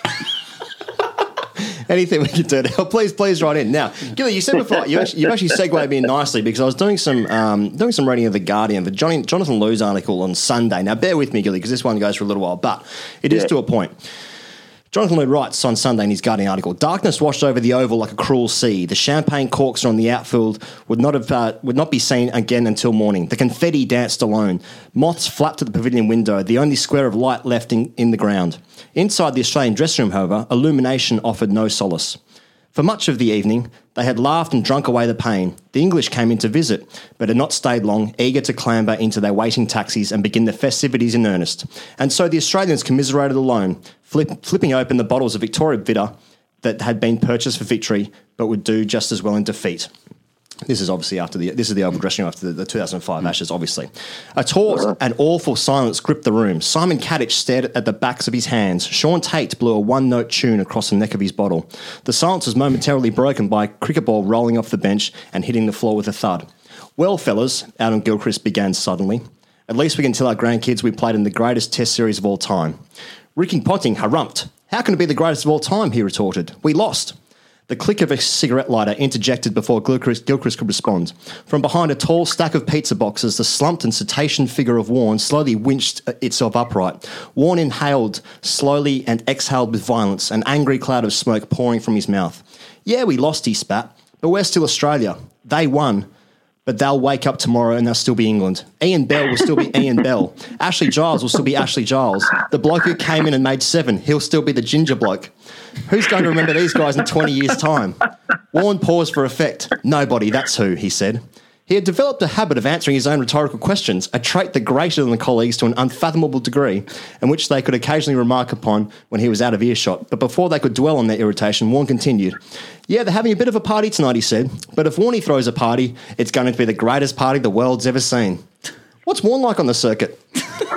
Anything we can do to help, please, please write in. Now, Gilly, you said before, you actually, you've actually segued me in nicely because I was doing some um, doing some reading of The Guardian, the Johnny, Jonathan Liu's article on Sunday. Now, bear with me, Gilly, because this one goes for a little while, but it is Yeah. to a point. Jonathan Liu writes on Sunday in his Guardian article, darkness washed over the Oval like a cruel sea. The champagne corks on the outfield would not have uh, would not be seen again until morning. The confetti danced alone. Moths flapped at the pavilion window, the only square of light left in, in the ground. Inside the Australian dressing room, however, illumination offered no solace. For much of the evening, they had laughed and drunk away the pain. The English came in to visit, but had not stayed long, eager to clamber into their waiting taxis and begin the festivities in earnest. And so the Australians commiserated alone, flip, flipping open the bottles of Victoria Bitter that had been purchased for victory, but would do just as well in defeat. This is obviously after the this is the Oval dressing room after the, the two thousand five Ashes, obviously. A taut and awful silence gripped the room. Simon Kadich stared at the backs of his hands. Sean Tate blew a one-note tune across the neck of his bottle. The silence was momentarily broken by a cricket ball rolling off the bench and hitting the floor with a thud. Well, fellas, Adam Gilchrist began suddenly. At least we can tell our grandkids we played in the greatest Test series of all time. Ricky Ponting harumphed. How can it be the greatest of all time, he retorted. We lost. The click of a cigarette lighter interjected before Gilchrist, Gilchrist could respond. From behind a tall stack of pizza boxes, the slumped and cetacean figure of Warne slowly winched itself upright. Warne inhaled slowly and exhaled with violence, an angry cloud of smoke pouring from his mouth. Yeah, we lost, he spat, but we're still Australia. They won. But they'll wake up tomorrow and they'll still be England. Ian Bell will still be Ian Bell. Ashley Giles will still be Ashley Giles. The bloke who came in and made seven, he'll still be the ginger bloke. Who's going to remember these guys in twenty years' time? Warne paused for effect. Nobody, that's who, he said. He had developed a habit of answering his own rhetorical questions, a trait that grated on the colleagues to an unfathomable degree, and which they could occasionally remark upon when he was out of earshot. But before they could dwell on their irritation, Warne continued. Yeah, they're having a bit of a party tonight, he said, but if Warnie throws a party, it's going to be the greatest party the world's ever seen. What's Warne like on the circuit?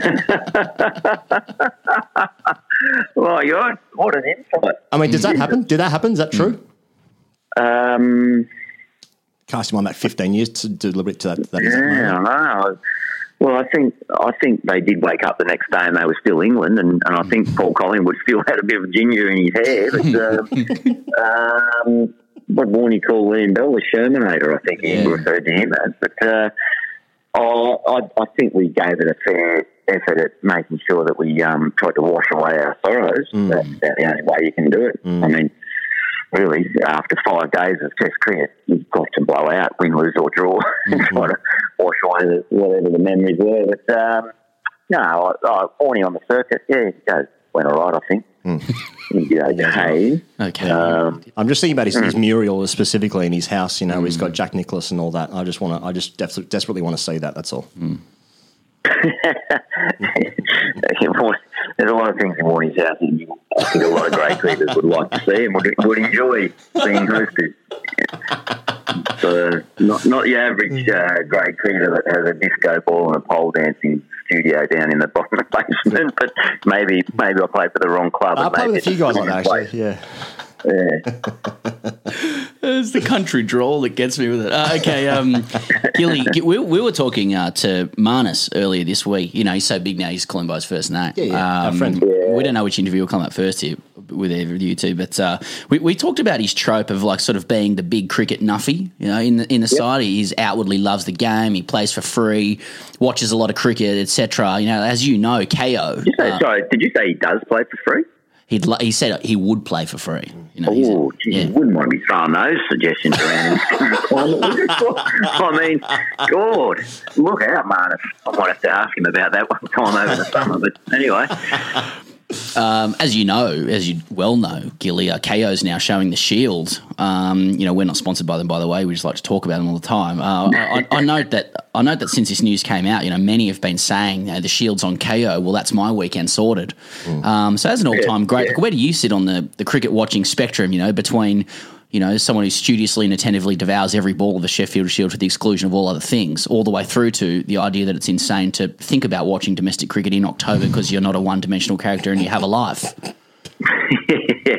Well, God, what an insight. I mean, does that happen? Did that happen? Is that true? Um, Cast him on that fifteen years to do a little bit to that. To that yeah, exact I moment. know. Well, I think I think they did wake up the next day and they were still England, and, and I think Paul Collingwood still had a bit of ginger in his hair. But um, um, what Warney called Liam Bell, the Shermanator, I think he Yeah. referred to him as. But uh, oh, I, I think we gave it a fair effort at making sure that we um, tried to wash away our sorrows. Mm. That's about the only way you can do it. I mean, really, after five days of Test cricket, you've got to blow out, win, lose or draw, and try to wash away the, whatever the memories were. But um, no, I, I, Warney on the circuit, yeah, he goes, went all right, I think. He did okay. Okay. Um, I'm just thinking about his, his mural specifically in his house. You know, he's got Jack Nicklaus and all that. I just want to. I just def- desperately want to see that. That's all. There's a lot of things in Warney's house that I think a lot of great cricketers would like to see and would, would enjoy being hosted. So not not your average uh, great cricketer that has a disco ball and a pole dancing studio down in the bottom of the basement, but maybe maybe I played for the wrong club. I and play maybe with a few guys like that, it's actually. Yeah. Yeah. It's the country drawl that gets me with it. Uh, okay, um, Gilly, we, we were talking uh, to Marnus earlier this week. You know, he's so big now, he's calling by his first name. Yeah, yeah, our Um, friend. We don't know which interview will come up first here with either of you two, but uh, we, we talked about his trope of like sort of being the big cricket nuffy. You know, in the in the side, he's outwardly loves the game. He plays for free, watches a lot of cricket, et cetera. You know, as you know, K O. Did you say, uh, sorry, did you say he does play for free? He'd li- he said he would play for free. You know, he's a- Oh, gee, yeah. you wouldn't want to be throwing those suggestions around. I mean, God, look out, Marnus. I might have to ask him about that one time over the summer. But anyway, Um, as you know, as you well know, Gilly, uh, K O's now showing the Shield. Um, you know, we're not sponsored by them, by the way. We just like to talk about them all the time. Uh, I, I, I note that I note that since this news came out, you know, many have been saying, you know, the Shield's on K O. Well, that's my weekend sorted. Um, so as an all-time great, yeah. where do you sit on the the cricket watching spectrum? You know, between you know, someone who studiously and attentively devours every ball of the Sheffield Shield to the exclusion of all other things, all the way through to the idea that it's insane to think about watching domestic cricket in October because you're not a one-dimensional character and you have a life. yeah,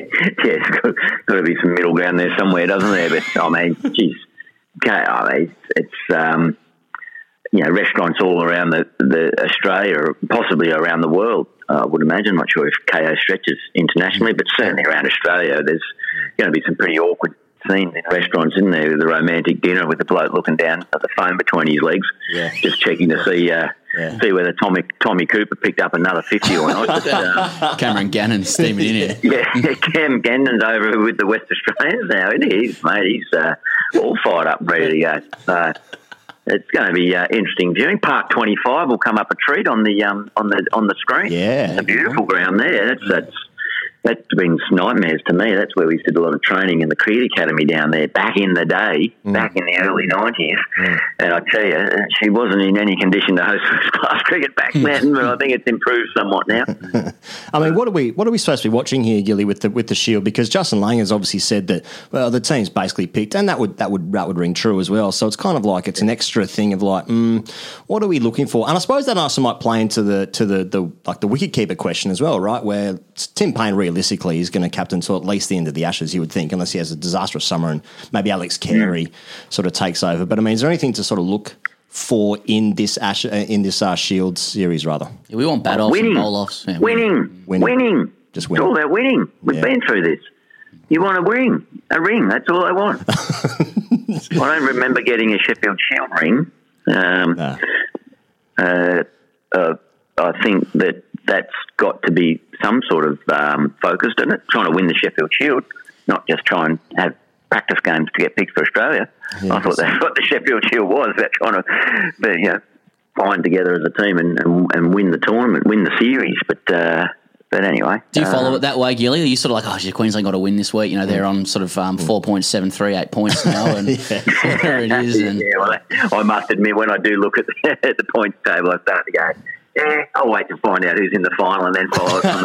it's got, got to be some middle ground there somewhere, doesn't there? But I mean, geez, okay, I mean, it's um, you know, restaurants all around the, the Australia, possibly around the world. Uh, I would imagine. I'm not sure if K O stretches internationally, but certainly around Australia, there's going to be some pretty awkward scenes in restaurants, isn't there? The romantic dinner with the bloke looking down at the phone between his legs, Yeah. just checking to see uh, Yeah. see whether Tommy Tommy Cooper picked up another fifty or not. But, uh, Cameron Gannon steaming in here. yeah, Cam Gannon's over with the West Australians now, isn't he? He's, mate, he's uh, all fired up and ready to go. So it's going to be uh, interesting viewing. Park twenty-five will come up a treat on the um, on the on the screen. Yeah. It's a beautiful ground there. That's that's that's been nightmares to me. That's where we did a lot of training in the Cricket Academy down there back in the day, Mm. back in the early nineties. And I tell you, she wasn't in any condition to host first class cricket back then, but I think it's improved somewhat now. I mean, what are we what are we supposed to be watching here, Gilly, with the with the Shield? Because Justin Lang has obviously said that well, the team's basically picked, and that would that would that would ring true as well. So it's kind of like it's an extra thing of like, mm, what are we looking for? And I suppose that also might play into the to the, the like the wicketkeeper question as well, right? Where Tim Payne realistically is going to captain till at least the end of the Ashes, you would think, unless he has a disastrous summer and maybe Alex Carey sort of takes over. But I mean, is there anything to sort of look for in this Ash, uh, in this uh, Shield series rather? Yeah, we want bat offs Winning. and bowl offs. Yeah, Winning. Winning. Winning. Just It's winning. all about winning. We've Yeah. been through this. You want a ring. A ring. That's all I want. I don't remember getting a Sheffield Shield ring. Um, Nah. uh, uh, I think that that's got to be some sort of um, focused in it, trying to win the Sheffield Shield, not just try and have practice games to get picked for Australia. Yeah, I thought that's what the Sheffield Shield was, about trying to but, you know, bind together as a team and, and, and win the tournament, win the series. But uh, but anyway. Do you follow uh, it that way, Gilly? Are you sort of like, oh, geez, Queensland got to win this week? You know, they're on sort of um, four point seven three eight points now, and there it is. And yeah, well, I must admit, when I do look at the, at the points table, I start to go, yeah, I'll wait to find out who's in the final and then follow it from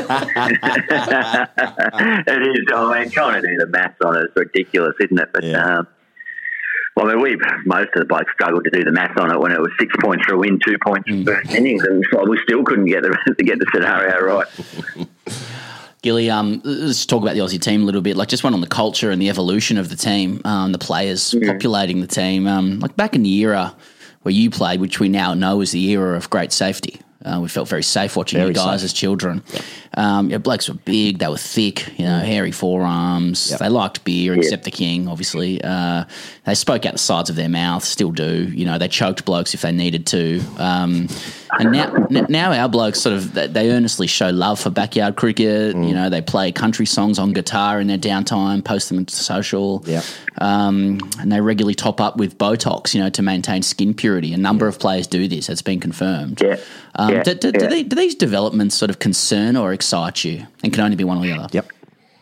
there. It is, I mean, trying to do the maths on it is ridiculous, isn't it? But Yeah. um, I mean, we most of the blokes struggled to do the math on it when it was six points for a win, two points for first innings, and so we still couldn't get the to get the scenario right. Gilly, um, let's talk about the Aussie team a little bit. Like, just one on the culture and the evolution of the team, um, the players mm. populating the team. Um, like back in the era where you played, which we now know is the era of great safety. Uh, we felt very safe watching very you guys safe. as children. Yep. Um, your blokes were big, they were thick, you know, hairy forearms. Yep. They liked beer, yep. except the king, obviously. Uh, they spoke out the sides of their mouth, still do. You know, they choked blokes if they needed to. Um, and now, now our blokes sort of they earnestly show love for backyard cricket. Mm. You know, they play country songs on guitar in their downtime, post them into social. Yep. Um, and they regularly top up with Botox, you know, to maintain skin purity. A number of players do this; it's been confirmed. Yeah. Um, yeah. do, do, yeah. do, they, do these developments sort of concern or excite you, and can only be one or the other? Yep.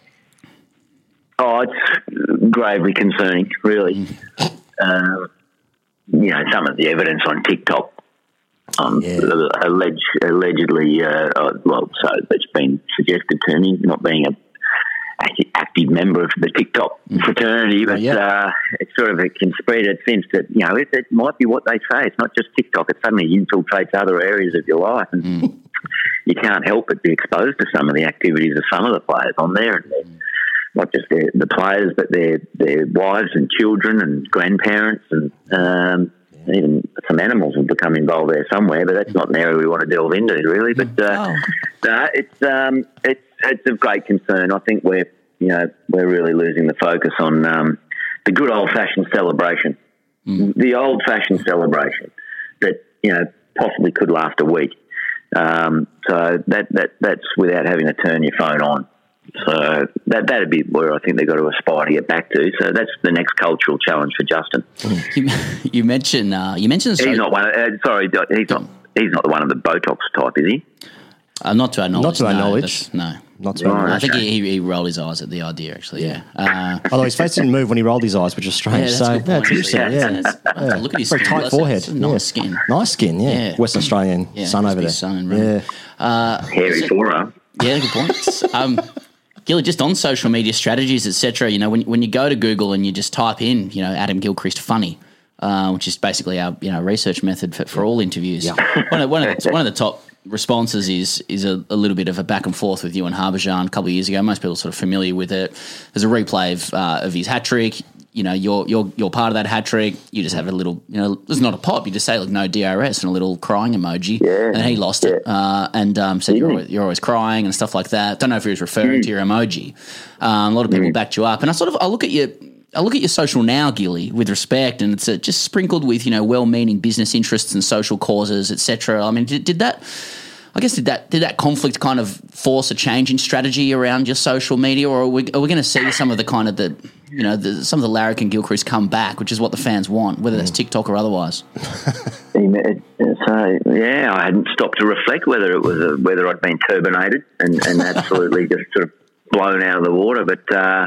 Oh, it's gravely concerning, really. Mm. Uh, you know, some of the evidence on TikTok, um, yeah. alleged, allegedly, uh, well, so it's been suggested to me, not being a active member of the TikTok fraternity, but oh, yeah. uh, it's sort of, it can spread. It seems that, you know, it, it might be what they say. It's not just TikTok. It suddenly infiltrates other areas of your life, and mm. you can't help but be exposed to some of the activities of some of the players on there. And mm. not just their, the players, but their their wives and children and grandparents, and um, yeah. even some animals will become involved there somewhere. But that's not an area we want to delve into, really. But uh, oh. no, it's um, it's it's of great concern. I think we're you know we're really losing the focus on um, the good old fashioned celebration, mm. the old fashioned celebration that you know possibly could last a week. Um, so that that that's without having to turn your phone on. So that that'd be where I think they've got to aspire to get back to. So that's the next cultural challenge for Justin. You, you mentioned uh, you mentioned he's not one. Of, uh, sorry, he's not. He's not one of the Botox type, is he? Uh, not to our knowledge. Not to our no, knowledge. No. Not to our knowledge. I think he, he rolled his eyes at the idea, actually, yeah. yeah. Uh, Although his face didn't move when he rolled his eyes, which is strange. Yeah, that's so, a good point. yeah, interesting. Yeah, Yeah. It's, it's, yeah. Look at his Very skin. tight That's forehead. It's a nice yeah. skin. Nice skin, yeah. yeah. Western Australian yeah, sun over there. Sun yeah. Uh, Hairy forearm. Yeah, good point. um, Gilly, just on social media strategies, et cetera, you know, when when you go to Google and you just type in, you know, Adam Gilchrist funny, uh, which is basically our you know research method for, for all interviews. Yeah. One of one of the, one of the top responses is is a, a little bit of a back and forth with Ewan Harbhajan a couple of years ago. Most people are sort of familiar with it. There's a replay of, uh, of his hat trick. You know, you're you're you're part of that hat trick. You just have a little, you know, there's not a pop. You just say like no D R S and a little crying emoji. Yeah. And he lost yeah. it uh, and um, said you're always, you're always crying and stuff like that. Don't know if he was referring mm. to your emoji. Um, a lot of people mm. backed you up, and I sort of I look at your I look at your social now, Gilly, with respect, and it's uh, just sprinkled with you know well-meaning business interests and social causes, et cetera. I mean, did, did that? I guess did that did that conflict kind of force a change in strategy around your social media, or are we, are we going to see some of the kind of the you know the, some of the Larrick and Gilchrist come back, which is what the fans want, whether that's TikTok or otherwise? So yeah, I hadn't stopped to reflect whether it was a, whether I'd been turbinated and, and absolutely just sort of blown out of the water, but uh,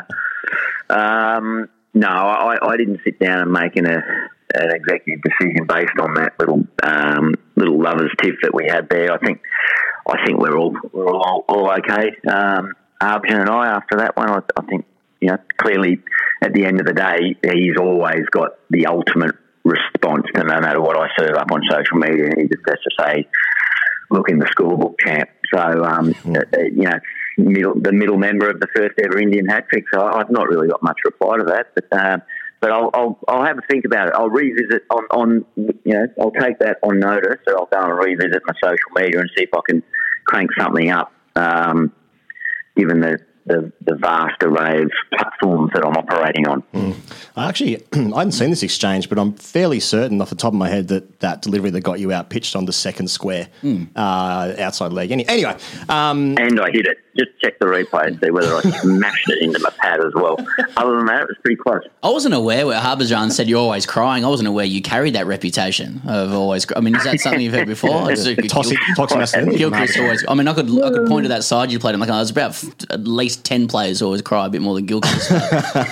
um, no, I, I didn't sit down and make an, a, an executive decision based on that little um, little lovers tiff that we had there. I think I think we're all we're all, all okay. Um, Harbhajan and I after that one, I, I think you know clearly at the end of the day he's always got the ultimate response to no matter what I serve up on social media. He just has to say, "Look in the scorebook, champ." So um, mm. you know. Middle, the middle member of the first ever Indian hat trick. So I've not really got much reply to that, but uh, but I'll, I'll I'll have a think about it. I'll revisit on, on you know I'll take that on notice. So I'll go and revisit my social media and see if I can crank something up. Um, given the, the the vast array of platforms that I'm operating on. Mm. I actually I hadn't seen this exchange, but I'm fairly certain off the top of my head that that delivery that got you out pitched on the second square mm. uh, outside leg. Any, anyway, um, and I hit it. Just check the replay and see whether I smashed it into my pad as well. Other than that, it was pretty close. I wasn't aware where Harbhajan said you're always crying. I wasn't aware you carried that reputation of always. I mean, is that something you've heard before? Toxic, toxic masculinity. Gilchrist always. I mean, I could I could point to that side you played. I'm like, oh, there's about at least ten players who always cry a bit more than Gilchrist. I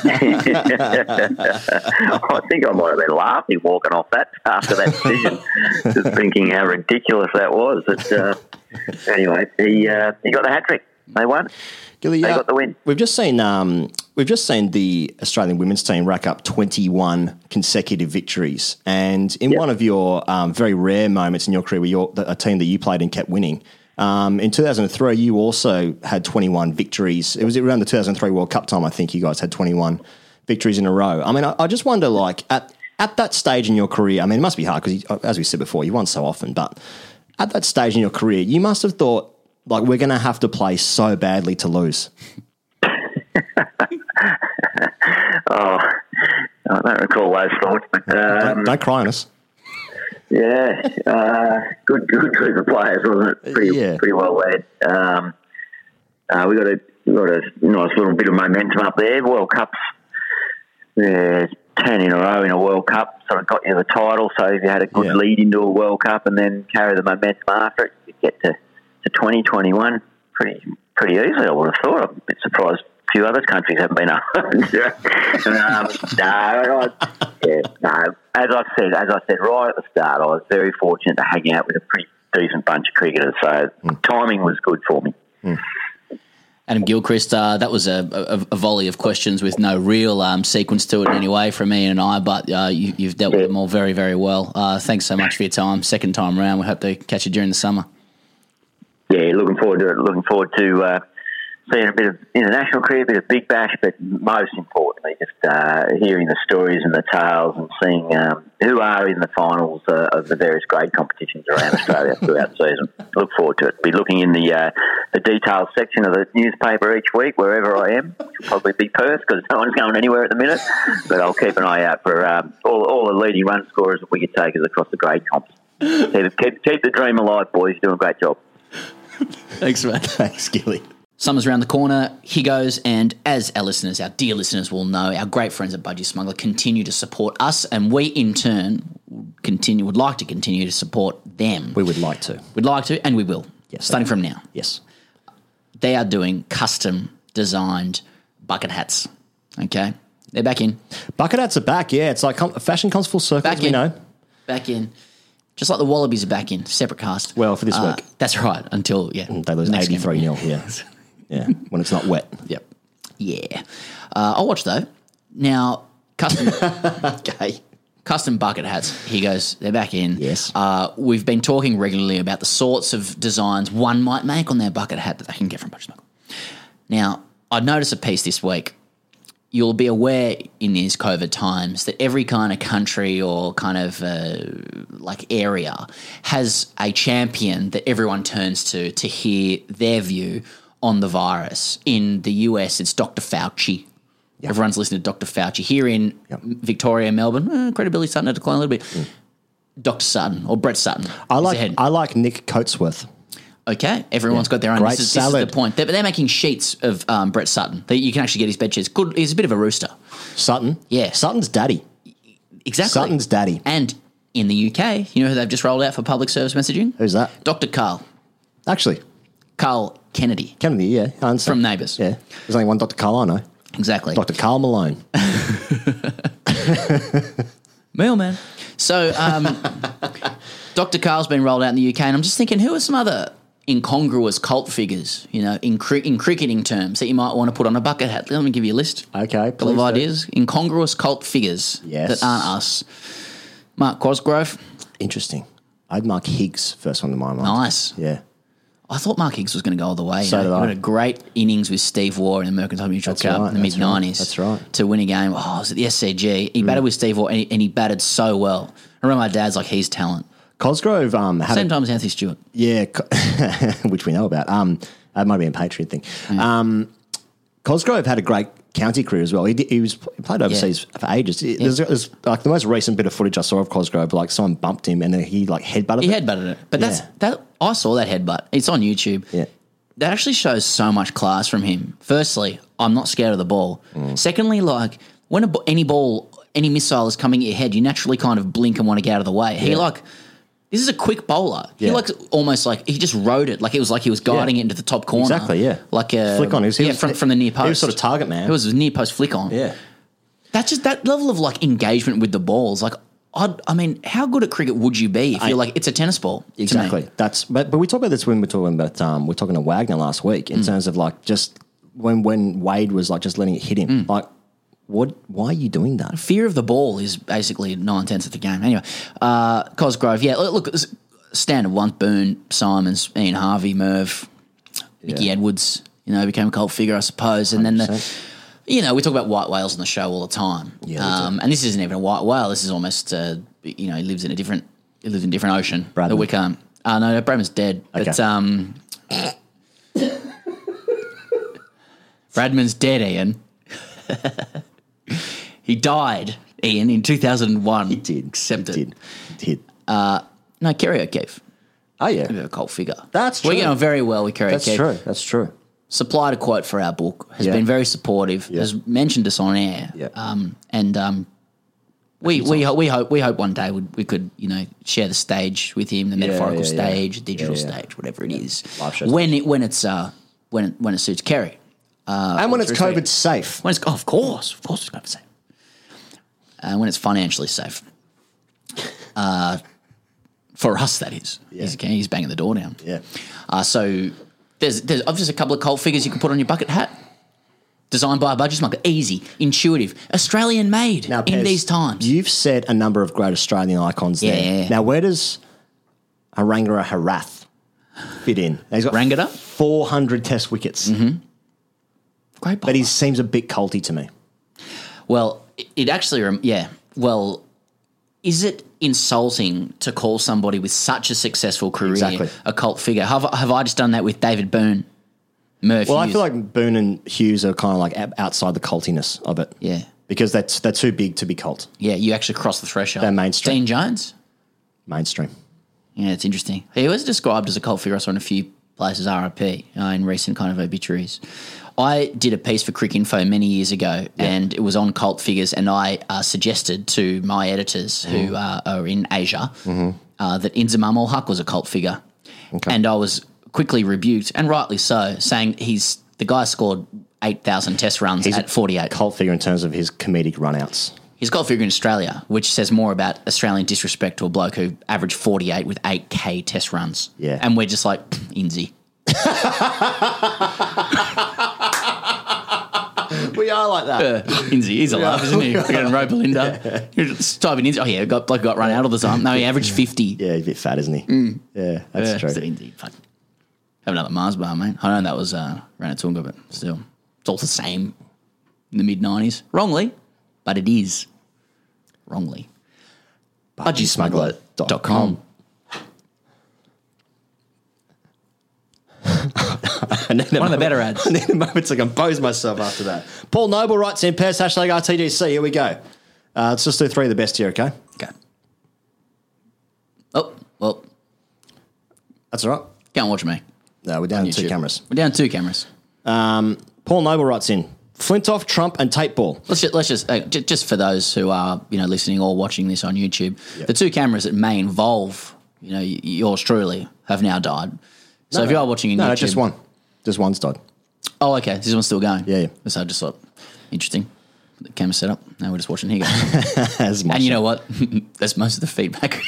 think I might have been laughing walking off that after that decision, just thinking how ridiculous that was. But uh, anyway, he uh, he got the hat trick. They won. Gilly, they yeah, got the win. We've just seen um, we've just seen the Australian women's team rack up twenty-one consecutive victories, and in Yep. one of your um, very rare moments in your career, where you're, a team that you played in kept winning. Um, in two thousand three, you also had twenty-one victories. It was around the two thousand three World Cup time, I think. You guys had twenty-one victories in a row. I mean, I, I just wonder, like at at that stage in your career, I mean, it must be hard because, as we said before, you won so often, but at that stage in your career, you must have thought, like, we're going to have to play so badly to lose. Oh, I don't recall those thoughts, but um, don't, don't cry on us. yeah, uh, good, good group of players, wasn't it? Pretty, Yeah. pretty well led. Um, uh, we got a we got a nice little bit of momentum up there. World Cups, yeah, ten in a row in a World Cup, sort of got you the title. So if you had a good Yeah. lead into a World Cup and then carry the momentum after it, you get to to twenty twenty-one pretty pretty easily. I would have thought. I'm a bit surprised a few other countries haven't been up. um, no, I, yeah, no. As I said, as I said right at the start, I was very fortunate to hang out with a pretty decent bunch of cricketers. So Mm. timing was good for me. Adam Gilchrist, uh, that was a, a, a volley of questions with no real um, sequence to it in any way from Ian and I, but uh, you, you've dealt with them all very, very well. Uh, thanks so much for your time. Second time round. We hope to catch you during the summer. Yeah, looking forward to it. Looking forward to uh, seeing a bit of international cricket, a bit of Big Bash, but most importantly, just uh, hearing the stories and the tales and seeing um, who are in the finals uh, of the various grade competitions around Australia throughout the season. Look forward to it. Be looking in the uh, the details section of the newspaper each week, wherever I am, which will probably be Perth because no one's going anywhere at the minute. But I'll keep an eye out for um, all, all the leading run scorers that wicket takers across the grade comps. Keep, keep, keep the dream alive, boys. You're doing a great job. Thanks, mate. Thanks, Gilly. Summer's around the corner. He goes, and as our listeners, our dear listeners will know, our great friends at Budgie Smuggler continue to support us, and we in turn continue would like to continue to support them. We would like to. We'd like to, and we will. Yes, starting okay. from now. Yes. They are doing custom designed bucket hats. Okay, they're back in. Bucket hats are back, yeah. It's like com- fashion comes full circle, Back as we in. know. Back in. Just like the Wallabies are back in, separate cast. Well, for this Uh, week. That's right, until, yeah. They lose next game. eighty-three nil, yeah. Yeah, when it's not wet. Yep. Yeah. Uh, I'll watch, though. Now, custom Okay. custom bucket hats, he goes, they're back in. Yes. Uh, we've been talking regularly about the sorts of designs one might make on their bucket hat that they can get from Budgie Smuggler. Now, I noticed a piece this week. You'll be aware in these COVID times that every kind of country or kind of uh, like area has a champion that everyone turns to to hear their view on the virus. In the U S, it's Doctor Fauci. Yep. Everyone's listening to Doctor Fauci. Here in Yep. Victoria, Melbourne, eh, credibility's starting to decline a little bit. Mm. Doctor Sutton or Brett Sutton. I is like ahead. I like Nick Coatsworth. Okay, everyone's Yeah. got their own. Great This is, this is salad. the point. They're, they're making sheets of um, Brett Sutton that you can actually get his bed sheets. Good, he's a bit of a rooster. Sutton. Yeah. Sutton's daddy. Exactly. Sutton's daddy. And in the U K, you know who they've just rolled out for public service messaging? Who's that? Doctor Carl. Actually, Carl Kennedy Kennedy, yeah. I understand. from Neighbours. Yeah. There's only one Doctor Carl I know. Exactly. Doctor Carl Malone. Mailman. So um, Doctor Carl's been rolled out in the U K, and I'm just thinking, who are some other incongruous cult figures, you know, in, cri- in cricketing terms that you might want to put on a bucket hat? Let me give you a list. Okay, A couple of please do. ideas. Incongruous cult figures Yes. that aren't us. Mark Cosgrove. Interesting. I'd mark Higgs first one to my mind. Nice. Yeah. I thought Mark Higgs was going to go all the way. So you know? did He I. had a great innings with Steve Waugh in the Mercantile Mutual That's Cup right, in the that's mid nineties. right, that's right. To win a game. Oh, it was at the S C G. He batted with Steve Waugh, and he, and he batted so well. I remember my dad's like, he's talent. Cosgrove um, had Same a, time as Anthony Stewart. yeah, co- which we know about. Um, that might be a Patriot thing. Um, Cosgrove had a great county career as well. He, did, he was he played overseas for ages. There's, there's like the most recent bit of footage I saw of Cosgrove, like someone bumped him and then he like headbutted. He it. headbutted it. But that's Yeah. that. I saw that headbutt. It's on YouTube. Yeah. That actually shows so much class from him. Firstly, I'm not scared of the ball. Mm. Secondly, like when a, b- any ball, any missile is coming at your head, you naturally kind of blink and want to get out of the way. He Yeah. like, this is a quick bowler. He Yeah. like almost like he just rode it like it was like he was guiding Yeah. it into the top corner. Exactly, yeah. Like a Flick on. He was- he yeah, was- from from the near post. he was sort of target man. It was a near post flick on. Yeah. That's just that level of like engagement with the balls. Like, I'd, I mean, how good at cricket would you be if I- you're like it's a tennis ball? to me? Exactly. That's but but we talked about this when we were talking about um, we we're talking to Wagner last week in Mm. terms of like just when when Wade was like just letting it hit him. Mm. Like, what? Why are you doing that? Fear of the ball is basically nine tenths of the game. Anyway, uh, Cosgrove, yeah, look, look standard one, Boone, Simons, Ian Harvey, Merv, Mickey Yeah. Edwards, you know, became a cult figure, I suppose. And one hundred then, the, percent. you know, we talk about white whales on the show all the time. Yeah, we do. um, and this isn't even a white whale. This is almost, uh, you know, he lives in a different, he lives in a different ocean Bradman. that we can't. Uh, no, Bradman's dead. But Okay. um, Bradman's dead, Ian. He died, Ian, in two thousand one. He did. Accepted. Did. Did. No, Kerry O'Keefe. Oh, yeah. A bit of a cult figure. That's We're true. going very well with Kerry That's O'Keefe. true. That's true. Supplied a quote for our book, has Yeah. been very supportive, Yeah. has mentioned us on air. Yeah. Um, and um, we we, ho- we hope we hope one day we, we could, you know, share the stage with him, the metaphorical yeah, yeah. stage, digital Yeah, yeah. stage, whatever it is. Live shows. When it when it's uh when it, when it suits Kerry. Uh, and when it's through- COVID safe. When it's oh, of course, of course it's going to be safe. Uh, when it's financially safe. Uh, for us, that is. Yeah. He's, he's banging the door down. Yeah. Uh, so there's there's obviously a couple of cult figures you can put on your bucket hat. Designed by a budget smuggler, easy, intuitive, Australian made Now, in Pez, these times. You've said a number of great Australian icons Yeah, there. yeah, yeah. Now, where does Harangara Harath fit in? Now, he's got Rangara? four hundred test wickets, Great, but he seems a bit culty to me. well, it, it actually, rem- yeah. Well, is it insulting to call somebody with such a successful career Exactly. a cult figure? Have have I just done that with David Byrne, Murphy? Well, I feel like Boone and Hughes are kind of like ab- outside the cultiness of it. yeah, Because that's they're too big to be cult. yeah. You actually cross the threshold. They're mainstream. Dean Jones. Mainstream. Yeah, it's interesting. He was described as a cult figure. I saw in a few places, R I P, uh, in recent kind of obituaries. I did a piece for Crick Info many years ago, and it was on cult figures, and I uh, suggested to my editors who uh, are in Asia uh, that Inzamam ul Haq was a cult figure. Okay. And I was quickly rebuked, and rightly so, saying he's the guy scored eight thousand test runs He's at a forty-eight. Cult figure in terms of his comedic runouts. He's a cult figure in Australia, which says more about Australian disrespect to a bloke who averaged forty-eight with eight K test runs. Yeah. And we're just like, Inzy. We are like that. Uh, Inzy, he's alive, isn't he? We're going to rope Belinda. You're just typing Inzy. Oh, yeah, got, bloke got run out all the time. No, he averaged fifty. Yeah, he's a bit fat, isn't he? Yeah, that's Yeah, true. so Inzy, fuck. Have another Mars bar, mate. I know that was uh, Ranatunga, but still. It's all the same in the mid nineties. Wrongly, but it is. Wrongly. budgie smuggler dot com. One One of the better ads. I need a moment to compose myself after that. Paul Noble writes in, Pez, hashtag R T D C. Here we go. Uh, let's just do three of the best here, okay? Okay. Oh, well, That's all right. can't watch me. No, we're down to two YouTube. cameras. We're down to two cameras. Paul Noble writes in, Flintoff, Trump, and tape ball. Let's just, let's just uh, j- just for those who are, you know, listening or watching this on YouTube, the two cameras that may involve, you know, y- yours truly have now died. So if you are watching on No, YouTube, no, just one. Just one's died. Oh, okay. This one's still going. Yeah, yeah. So I just thought, interesting. The camera set up. Now we're just watching. Here you go. As much. And you know what? That's most of the feedback.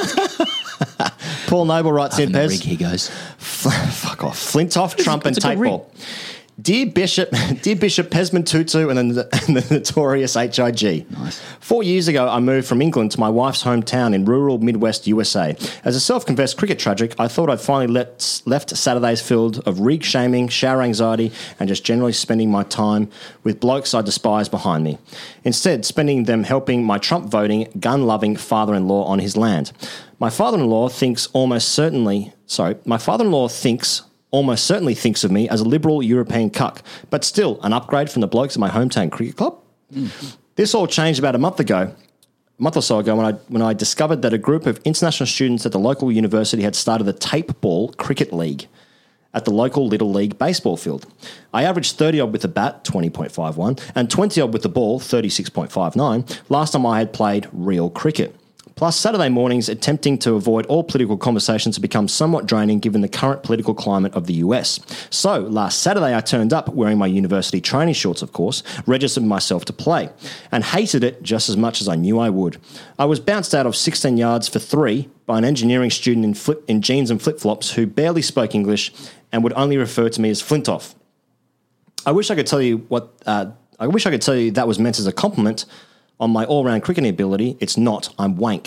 Paul Noble writes in, In the rig, Pez, he goes. fuck off. Flintoff, Trump, and it's a good tape rig. ball. Dear Bishop, dear Bishop Pesman Tutu and the, and the notorious H I G. Nice. Four years ago, I moved from England to my wife's hometown in rural Midwest U S A. As a self-confessed cricket tragic, I thought I'd finally let, left Saturdays filled of rig shaming, shower anxiety, and just generally spending my time with blokes I despise behind me. Instead, spending them helping my Trump-voting, gun-loving father-in-law on his land. My father-in-law thinks almost certainly, sorry, my father-in-law thinks almost certainly thinks of me as a liberal European cuck, but still an upgrade from the blokes at my hometown cricket club. Mm. This all changed about a month ago, a month or so ago, when I when I discovered that a group of international students at the local university had started the Tape Ball Cricket League at the local Little League baseball field. I averaged thirty-odd with the bat, twenty point five one, and twenty-odd with the ball, thirty-six point five nine, last time I had played real cricket. Plus, Saturday mornings attempting to avoid all political conversations have become somewhat draining given the current political climate of the U S. So, last Saturday I turned up wearing my university training shorts, of course, registered myself to play, and hated it just as much as I knew I would. I was bounced out of sixteen yards for three by an engineering student in, flip, in jeans and flip-flops who barely spoke English and would only refer to me as Flintoff. I wish I could tell you what. Uh, I wish I could tell you that was meant as a compliment on my all-round cricketing ability. It's not. I'm wank.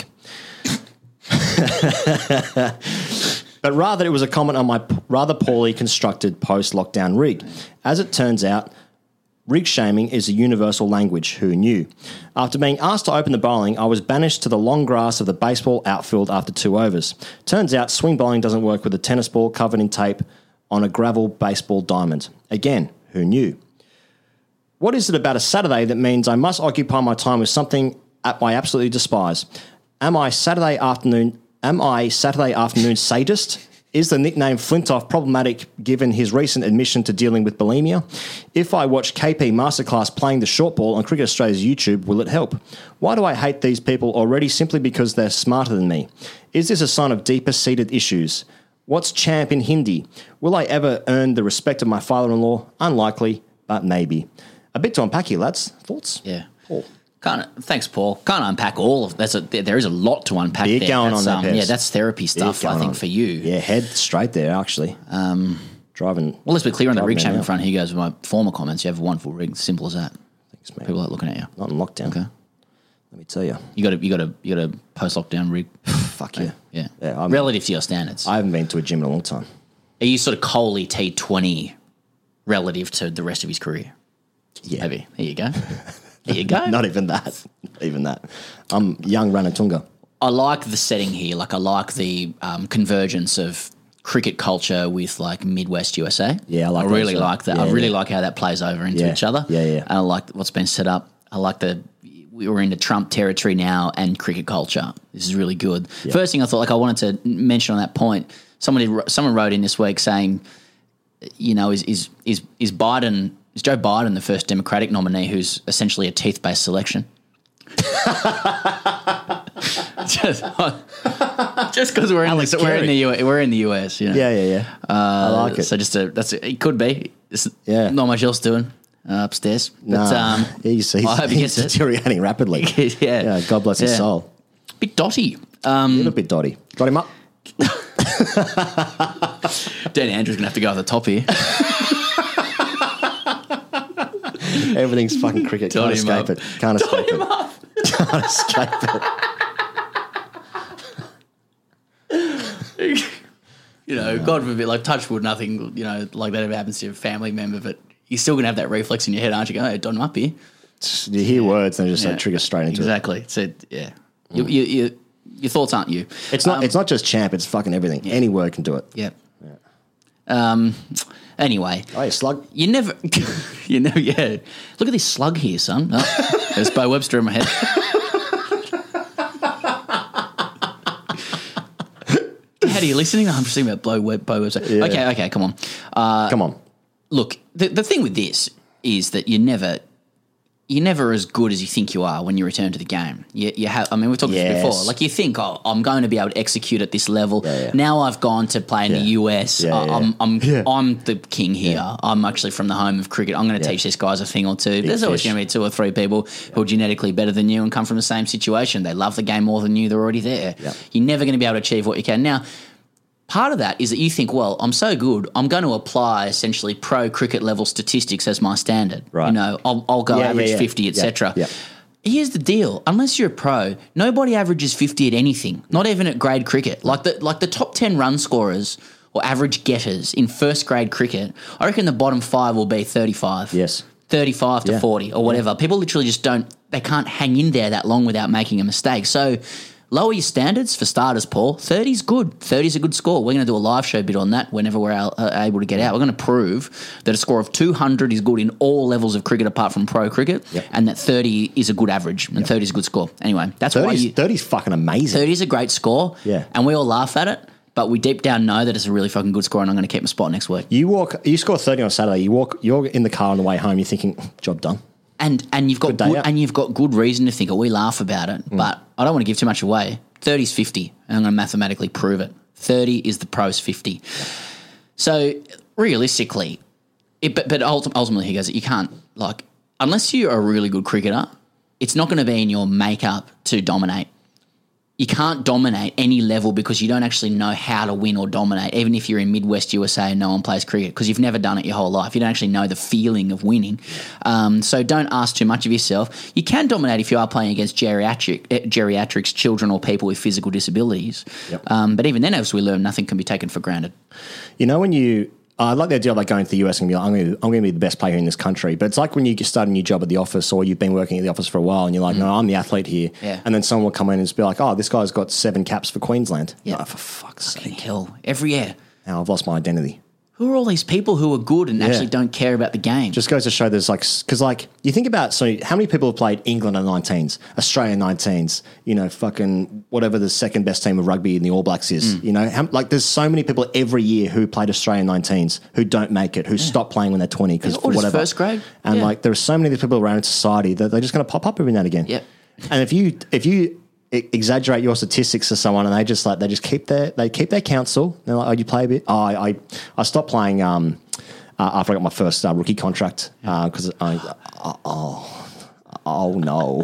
But rather, it was a comment on my p- rather poorly constructed post-lockdown rig. As it turns out, rig shaming is a universal language. Who knew? After being asked to open the bowling, I was banished to the long grass of the baseball outfield after two overs. Turns out swing bowling doesn't work with a tennis ball covered in tape on a gravel baseball diamond. Again, who knew? What is it about a Saturday that means I must occupy my time with something I absolutely despise? Am I Saturday afternoon? Am I Saturday afternoon sadist? Is the nickname Flintoff problematic given his recent admission to dealing with bulimia? If I watch K P Masterclass playing the short ball on Cricket Australia's YouTube, will it help? Why do I hate these people already simply because they're smarter than me? Is this a sign of deeper seated issues? What's champ in Hindi? Will I ever earn the respect of my father-in-law? Unlikely, but maybe. A bit to unpack here, lads. Thoughts? Yeah. Paul. Can't, thanks, Paul. Can't unpack all of that's a, there is a lot to unpack Big there. going That's, on that, um, Yeah, Pez. that's therapy stuff, I think, on. for you. Yeah, head straight there, actually. Um, Driving. Well, let's be clear on the driving rig me shaming out. front. Here goes with my former comments. You have a wonderful rig. Simple as that. Thanks, mate. People like looking at you. Not in lockdown. Okay. Let me tell you. You got a you got a you got a post lockdown rig. Fuck yeah. Yeah. Yeah, I'm- Relative to your standards. I haven't been to a gym in a long time. Are you sort of Coley T twenty relative to the rest of his career? Yeah. Maybe. There you go. There you go. Not even that. Not even that. I'm young Ranatunga. I like the setting here. Like I like the um, convergence of cricket culture with like Midwest U S A. Yeah, I like I that really as well. like that. Yeah, I really yeah. like how that plays over into Yeah. each other. Yeah, yeah. And I like what's been set up. I like the we were into Trump territory now and cricket culture. This is really good. First thing I thought, like I wanted to mention on that point. Somebody, someone wrote in this week saying, you know, is is is is Biden is Joe Biden the first Democratic nominee who's essentially a teeth-based selection? just because we're in Alex the, we're in Carey. the U S, we're in the U S, you know. Yeah, yeah, yeah. I like it. So just a, that's a, it could be. It's Yeah. not much else doing uh, upstairs. But Nah, um, he's, he's, I hope he he's gets it. deteriorating rapidly. Yeah. yeah. God bless his Yeah. soul. bit dotty. A little bit dotty. Got him up. Dan Andrews gonna have to go off the top here. Everything's fucking cricket. Dot Can't him escape up. it. Can't Dot escape him it. up. Can't escape it. You know, God forbid, like touch wood, nothing, you know, like that ever happens to a family member, but you're still gonna have that reflex in your head, aren't you? Going, hey, dot him up here. You hear words and they just Yeah. like trigger straight into it. Exactly. So yeah, you, you, you, your thoughts aren't you. It's not. Um, it's not just champ. It's fucking everything. Any word can do it. Yeah. Um. Anyway, Oh, you slug. you never, you know, yeah. Look at this slug here, son. Oh, there's Bo Webster in my head. How are you listening? I'm just thinking about Bo, Web, Bo Webster. Yeah. Okay, okay, come on. Uh, Come on. look, the the thing with this is that you never. You're never as good as you think you are when you return to the game. You, you have, I mean, we've talked about Yes. this before. Like you think, oh, I'm going to be able to execute at this level. Yeah, yeah. Now I've gone to play in Yeah. the U S. Yeah, I- yeah, I'm, I'm, yeah. I'm the king here. I'm actually from the home of cricket. I'm going to Yeah. teach these guys a thing or two. There's always fish. going to be two or three people who are genetically better than you and come from the same situation. They love the game more than you. They're already there. Yeah. You're never going to be able to achieve what you can. Now, part of that is that you think, well, I'm so good, I'm going to apply essentially pro cricket level statistics as my standard. Right. You know, I'll, I'll go Yeah, yeah, average yeah. fifty, et Yeah, cetera. yeah. Here's the deal: unless you're a pro, nobody averages fifty at anything. Not even at grade cricket. Like the like the top ten run scorers or average getters in first grade cricket, I reckon the bottom five will be thirty-five. Yes. thirty-five to Yeah. forty or whatever. People literally just don't, they can't hang in there that long without making a mistake. So lower your standards for starters, Paul. thirty's good. thirty's a good score. We're going to do a live show bit on that whenever we're al- uh, able to get out. We're going to prove that a score of two hundred is good in all levels of cricket apart from pro cricket, Yep. and that thirty is a good average and thirty is a good score. Anyway, that's why thirty's, you, thirty's fucking amazing. thirty is a great score, Yeah. and we all laugh at it, but we deep down know that it's a really fucking good score, and I'm going to keep my spot next week. You walk. You score thirty on Saturday. You walk. You're in the car on the way home. You're thinking, job done. And and you've got Good day good, out. and you've got good reason to think it. We laugh about it, but I don't want to give too much away. thirty's fifty, and I'm going to mathematically prove it. thirty is the pros fifty. So realistically, it, but but ulti- ultimately, he goes, you can't like unless you're a really good cricketer, it's not going to be in your makeup to dominate. you can't dominate any level because you don't actually know how to win or dominate, even if you're in Midwest U S A and no one plays cricket, because you've never done it your whole life. You don't actually know the feeling of winning. Um, so don't ask too much of yourself. You can dominate if you are playing against geriatric, eh, geriatrics, children or people with physical disabilities. Yep. Um, but even then, as we learn, nothing can be taken for granted. You know, when you, I like the idea of like going to the U S and be like, I'm going to, I'm going to be the best player in this country. But it's like when you start a new job at the office, or you've been working at the office for a while and you're like, mm. no, I'm the athlete here. Yeah. And then someone will come in and just be like, oh, this guy's got seven caps for Queensland. Yeah. Oh, for fuck's Fucking sake. hell. Every year. Now I've lost my identity. Who are all these people who are good and Yeah. actually don't care about the game? Just goes to show there's like, because like you think about, so how many people have played England under nineteens, Australian nineteens, you know, fucking whatever the second best team of rugby in the All Blacks is, Mm. you know, how, like there's so many people every year who played Australian nineteens who don't make it, who stop playing when they're twenty because Yeah, or for just whatever. first grade. And Yeah. like there are so many of these people around in society that they're just going to pop up every now and again. Yep. And if you, if you, e- exaggerate your statistics to someone and they just like they just keep their they keep their counsel. They're like, oh, you play a bit. Oh, I I, I stopped playing um uh, after I got my first uh, rookie contract because uh, I oh oh no,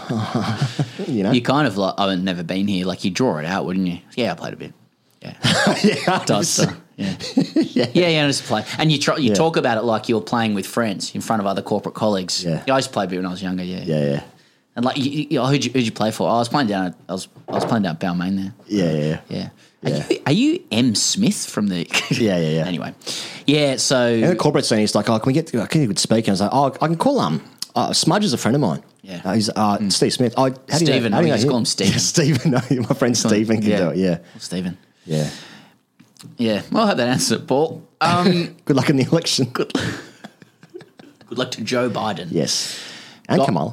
you know. You kind of like, I've never been here. Like you draw it out, wouldn't you? Yeah, I played a bit. Yeah, yeah, does so. Yeah, yeah, yeah, yeah. Just play, and you try, you Yeah. talk about it like you're playing with friends in front of other corporate colleagues. Yeah. I used to play a bit when I was younger. Yeah, yeah, yeah, And like, you, you, who'd, you, who'd you play for? Oh, I was playing down. At, I was I was playing down at Balmain there. yeah, yeah, yeah. Yeah. Are, Yeah. You, are you M Smith from the? Yeah, yeah, yeah. Anyway, yeah. So And the corporate scene is like, oh, can we get? Can you good speak? And I was like, oh, I can call um. Uh, Smudge is a friend of mine. Yeah. uh, he's uh, Mm. Steve Smith. Oh, how do you know- Stephen, how do you we know just call him? him Stephen. Stephen, no, my friend Stephen can Yeah. do it. Yeah, Stephen. yeah. Yeah. Well, I hope that answers it, Paul. Um, Good luck in the election. good. Good luck to Joe Biden. Yes, and Got- Kamala.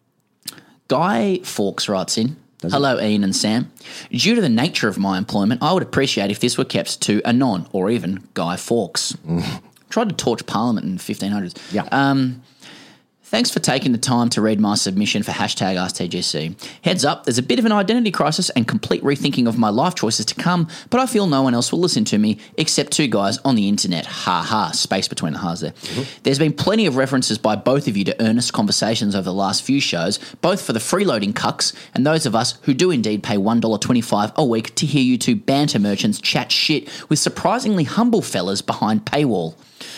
Guy Fawkes writes in, Does hello, Ian and Sam. Due to the nature of my employment, I would appreciate if this were kept to Anon or even Guy Fawkes. Tried to torch Parliament in the fifteen hundreds. Yeah. Um, thanks for taking the time to read my submission for hashtag Ask T G C. Heads up, there's a bit of an identity crisis and complete rethinking of my life choices to come, but I feel no one else will listen to me except two guys on the internet. Ha ha, space between the ha's there. There's been plenty of references by both of you to earnest conversations over the last few shows, both for the freeloading cucks and those of us who do indeed pay one dollar twenty-five a week to hear you two banter merchants chat shit with surprisingly humble fellas behind paywall.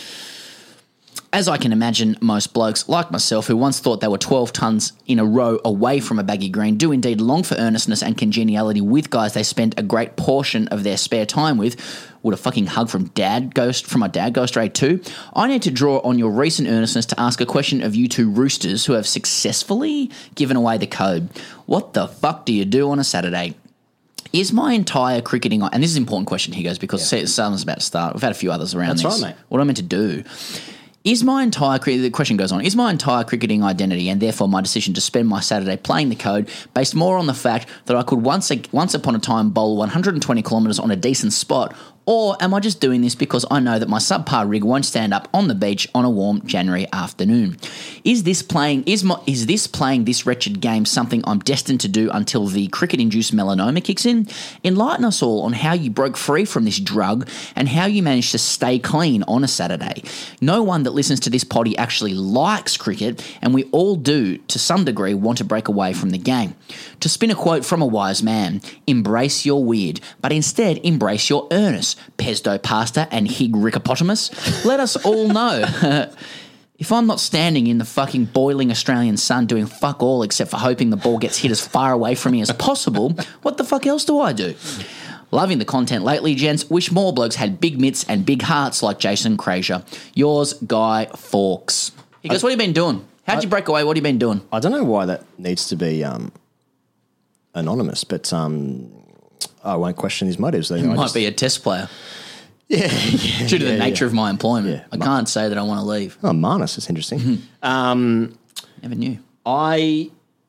As I can imagine, most blokes, like myself, who once thought they were twelve tonnes in a row away from a baggy green, do indeed long for earnestness and congeniality with guys they spend a great portion of their spare time with. Would a fucking hug from dad ghost from my dad go straight too? I need to draw on your recent earnestness to ask a question of you two roosters who have successfully given away the code. What the fuck do you do on a Saturday? Is my entire cricketing, and this is an important question, he goes, because yeah. Summer's about to start. We've had a few others around That's this. right, mate. What am I meant to do? Is my entire, the question goes on, is my entire cricketing identity and therefore my decision to spend my Saturday playing the code based more on the fact that I could once, a, once upon a time bowl one hundred twenty kilometres on a decent spot, or am I just doing this because I know that my subpar rig won't stand up on the beach on a warm January afternoon? Is this playing is my is this playing this wretched game something I'm destined to do until the cricket-induced melanoma kicks in? Enlighten us all on how you broke free from this drug and how you managed to stay clean on a Saturday. No one that listens to this potty actually likes cricket, and we all do, to some degree, want to break away from the game. To spin a quote from a wise man, embrace your weird, but instead embrace your earnest. Pesdo pasta and hig rickopotamus. Let us all know. If I'm not standing in the fucking boiling Australian sun doing fuck all except for hoping the ball gets hit as far away from me as possible, what the fuck else do I do? Loving the content lately, gents. Wish more blokes had big mitts and big hearts like Jason Frazier. Yours, Guy Fawkes. He goes, what have you been doing? How'd you break away? What have you been doing? I don't know why that needs to be um, anonymous, but um, I won't question his motives. He might just be a test player. Yeah, yeah, Due to yeah, the nature yeah. of my employment. Yeah. I can't say that I want to leave. Oh, Marnus, that's interesting. um, Never knew. I,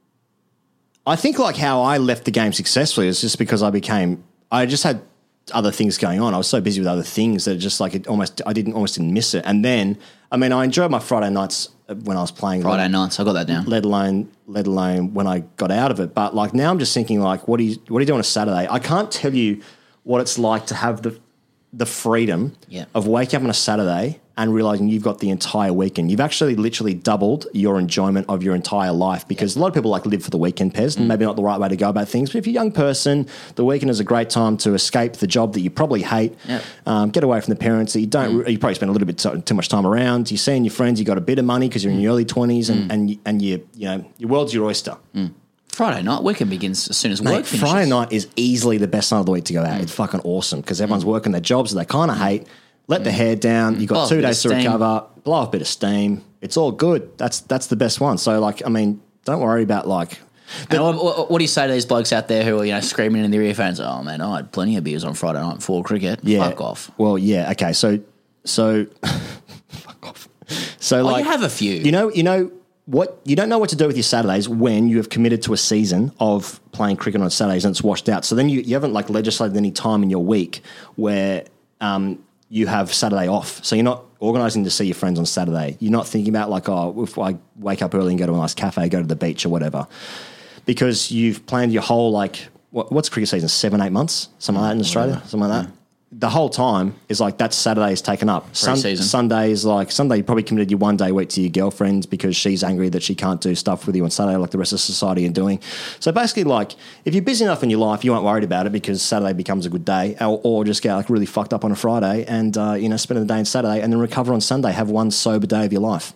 I think like how I left the game successfully is just because I became. I just had other things going on. I was so busy with other things that just like it almost. I didn't almost didn't miss it. And then, I mean, I enjoyed my Friday nights when I was playing. Friday let, nights, I got that down. Let alone, let alone when I got out of it. But like now, I'm just thinking like, what do you, what do you do on a Saturday? I can't tell you what it's like to have the. the freedom Yeah. of waking up on a Saturday and realizing you've got the entire weekend. You've actually literally doubled your enjoyment of your entire life because a lot of people like live for the weekend, Pez, and maybe not the right way to go about things. But if you're a young person, the weekend is a great time to escape the job that you probably hate, Yeah. um, get away from the parents that you don't. You probably spend a little bit too, too much time around. You're seeing your friends. You got a bit of money because you're in your early twenties, and and you- and you you know your world's your oyster. Friday night weekend begins as soon as work Mate, finishes. Friday night is easily the best night of the week to go out. It's fucking awesome because everyone's working their jobs that they kind of hate. Let the hair down. You've Blow got off a two bit of days to steam. recover. Blow off a bit of steam. It's all good. That's that's the best one. So, like, I mean, don't worry about, like... And what, what, what do you say to these blokes out there who are, you know, screaming in their earphones, oh, man, I had plenty of beers on Friday night before cricket. Yeah. Fuck off. Well, yeah, okay. So, so... fuck off. So, Oh, like... you have a few. You know, you know... What you don't know what to do with your Saturdays when you have committed to a season of playing cricket on Saturdays and it's washed out. So then you, you haven't like legislated any time in your week where um, you have Saturday off. So you're not organising to see your friends on Saturday. You're not thinking about like, oh, if I wake up early and go to a nice cafe, go to the beach or whatever, because you've planned your whole like what, what's cricket season? Seven, eight months, something like that in Australia, something like that. The whole time is like that Saturday is taken up. Sun, Pre-season. Sunday is like Sunday. You probably committed your one day week to your girlfriend because she's angry that she can't do stuff with you on Saturday like the rest of society are doing. So basically, like if you're busy enough in your life, you aren't worried about it because Saturday becomes a good day, or, or just get like really fucked up on a Friday and uh, you know spend the day on Saturday and then recover on Sunday. Have one sober day of your life.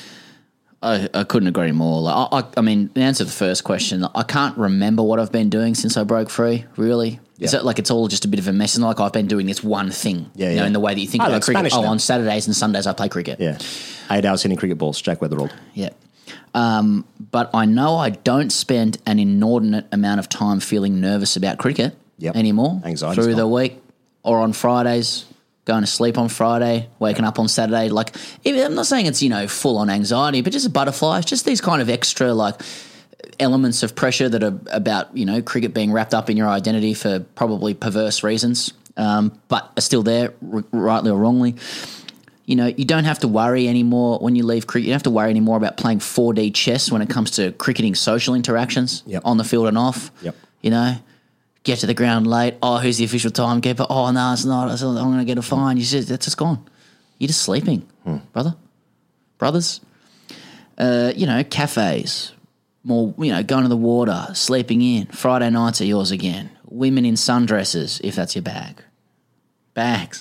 I, I couldn't agree more. Like, I, I, I mean, the answer to the first question, I can't remember what I've been doing since I broke free, really. Is Yeah. it like it's all just a bit of a mess? It's not like I've been doing this one thing, Yeah, you know, yeah. in the way that you think I about like cricket. Spanish Oh, now. on Saturdays and Sundays I play cricket. Yeah, eight hours hitting cricket balls. Jack Weatherald. Yeah. Um, but I know I don't spend an inordinate amount of time feeling nervous about cricket Yep. anymore. Anxiety's through the gone. week or on Fridays, going to sleep on Friday, waking up on Saturday. Like, even- I'm not saying it's, you know, full on anxiety, but just butterflies, just these kind of extra, like, elements of pressure that are about, you know, cricket being wrapped up in your identity for probably perverse reasons, um, but are still there, r- rightly or wrongly. You know, you don't have to worry anymore when you leave cricket. You don't have to worry anymore about playing four D chess when it comes to cricketing social interactions Yep. on the field and off. Yep. You know, get to the ground late. Oh, who's the official timekeeper? Oh, no, it's not. I'm going to get a fine. You just, that's just gone. You're just sleeping, Hmm. brother. Brothers. Uh, you know, cafes. More, you know, going to the water, sleeping in. Friday nights are yours again. Women in sundresses, if that's your bag. Bags.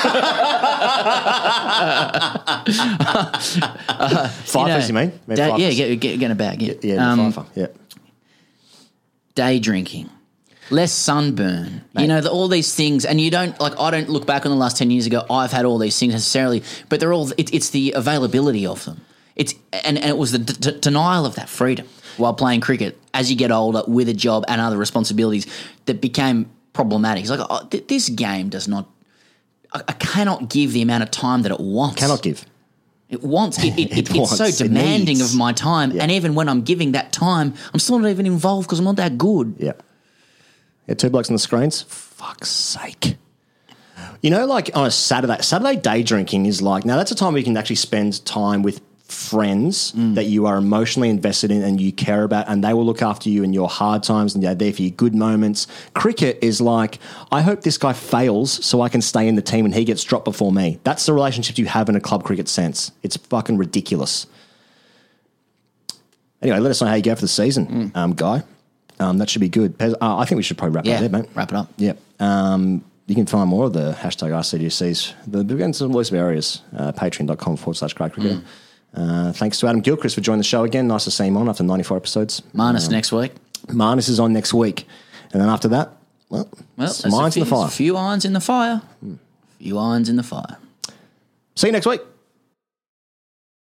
Fifers, you, know, mean? mean day- yeah, fifers. get, get, get a bag. Yeah, yeah, Um, the fifer. Yeah. day drinking, less sunburn. You know, the, all these things, and you don't like. I don't look back on the last ten years ago. I've had all these things necessarily, but they're all. It, it's the availability of them. It's and, and it was the d- d- denial of that freedom while playing cricket as you get older with a job and other responsibilities that became problematic. It's like oh, th- this game does not. I, I cannot give the amount of time that it wants. Cannot give. It wants. It, it, It it, it's so wants, it demanding needs. of my time, Yeah. and even when I'm giving that time, I'm still not even involved because I'm not that good. Yeah. Yeah, two blokes on the screens. Fuck's sake. You know, like on a Saturday, Saturday day drinking is like, now that's a time where you can actually spend time with friends that you are emotionally invested in and you care about, and they will look after you in your hard times and they're there for your good moments. Cricket is like, I hope this guy fails so I can stay in the team and he gets dropped before me. That's the relationships you have in a club cricket sense. It's fucking ridiculous. Anyway, let us know how you go for the season, um, Guy. Um, that should be good. Pez, uh, I think we should probably wrap it Yeah, up there, mate. wrap it up. Yep. Um, you can find more of the hashtag I C G Cs. The begin some lots of areas. Uh, Patreon.com forward slash great cricketer. Uh, thanks to Adam Gilchrist for joining the show again. Nice to see him on after ninety-four episodes. Minus next week. Marnus is on next week. And then after that, well, Well, some there's a irons in few, the fire. few irons in the fire. Few irons in the fire. See you next week.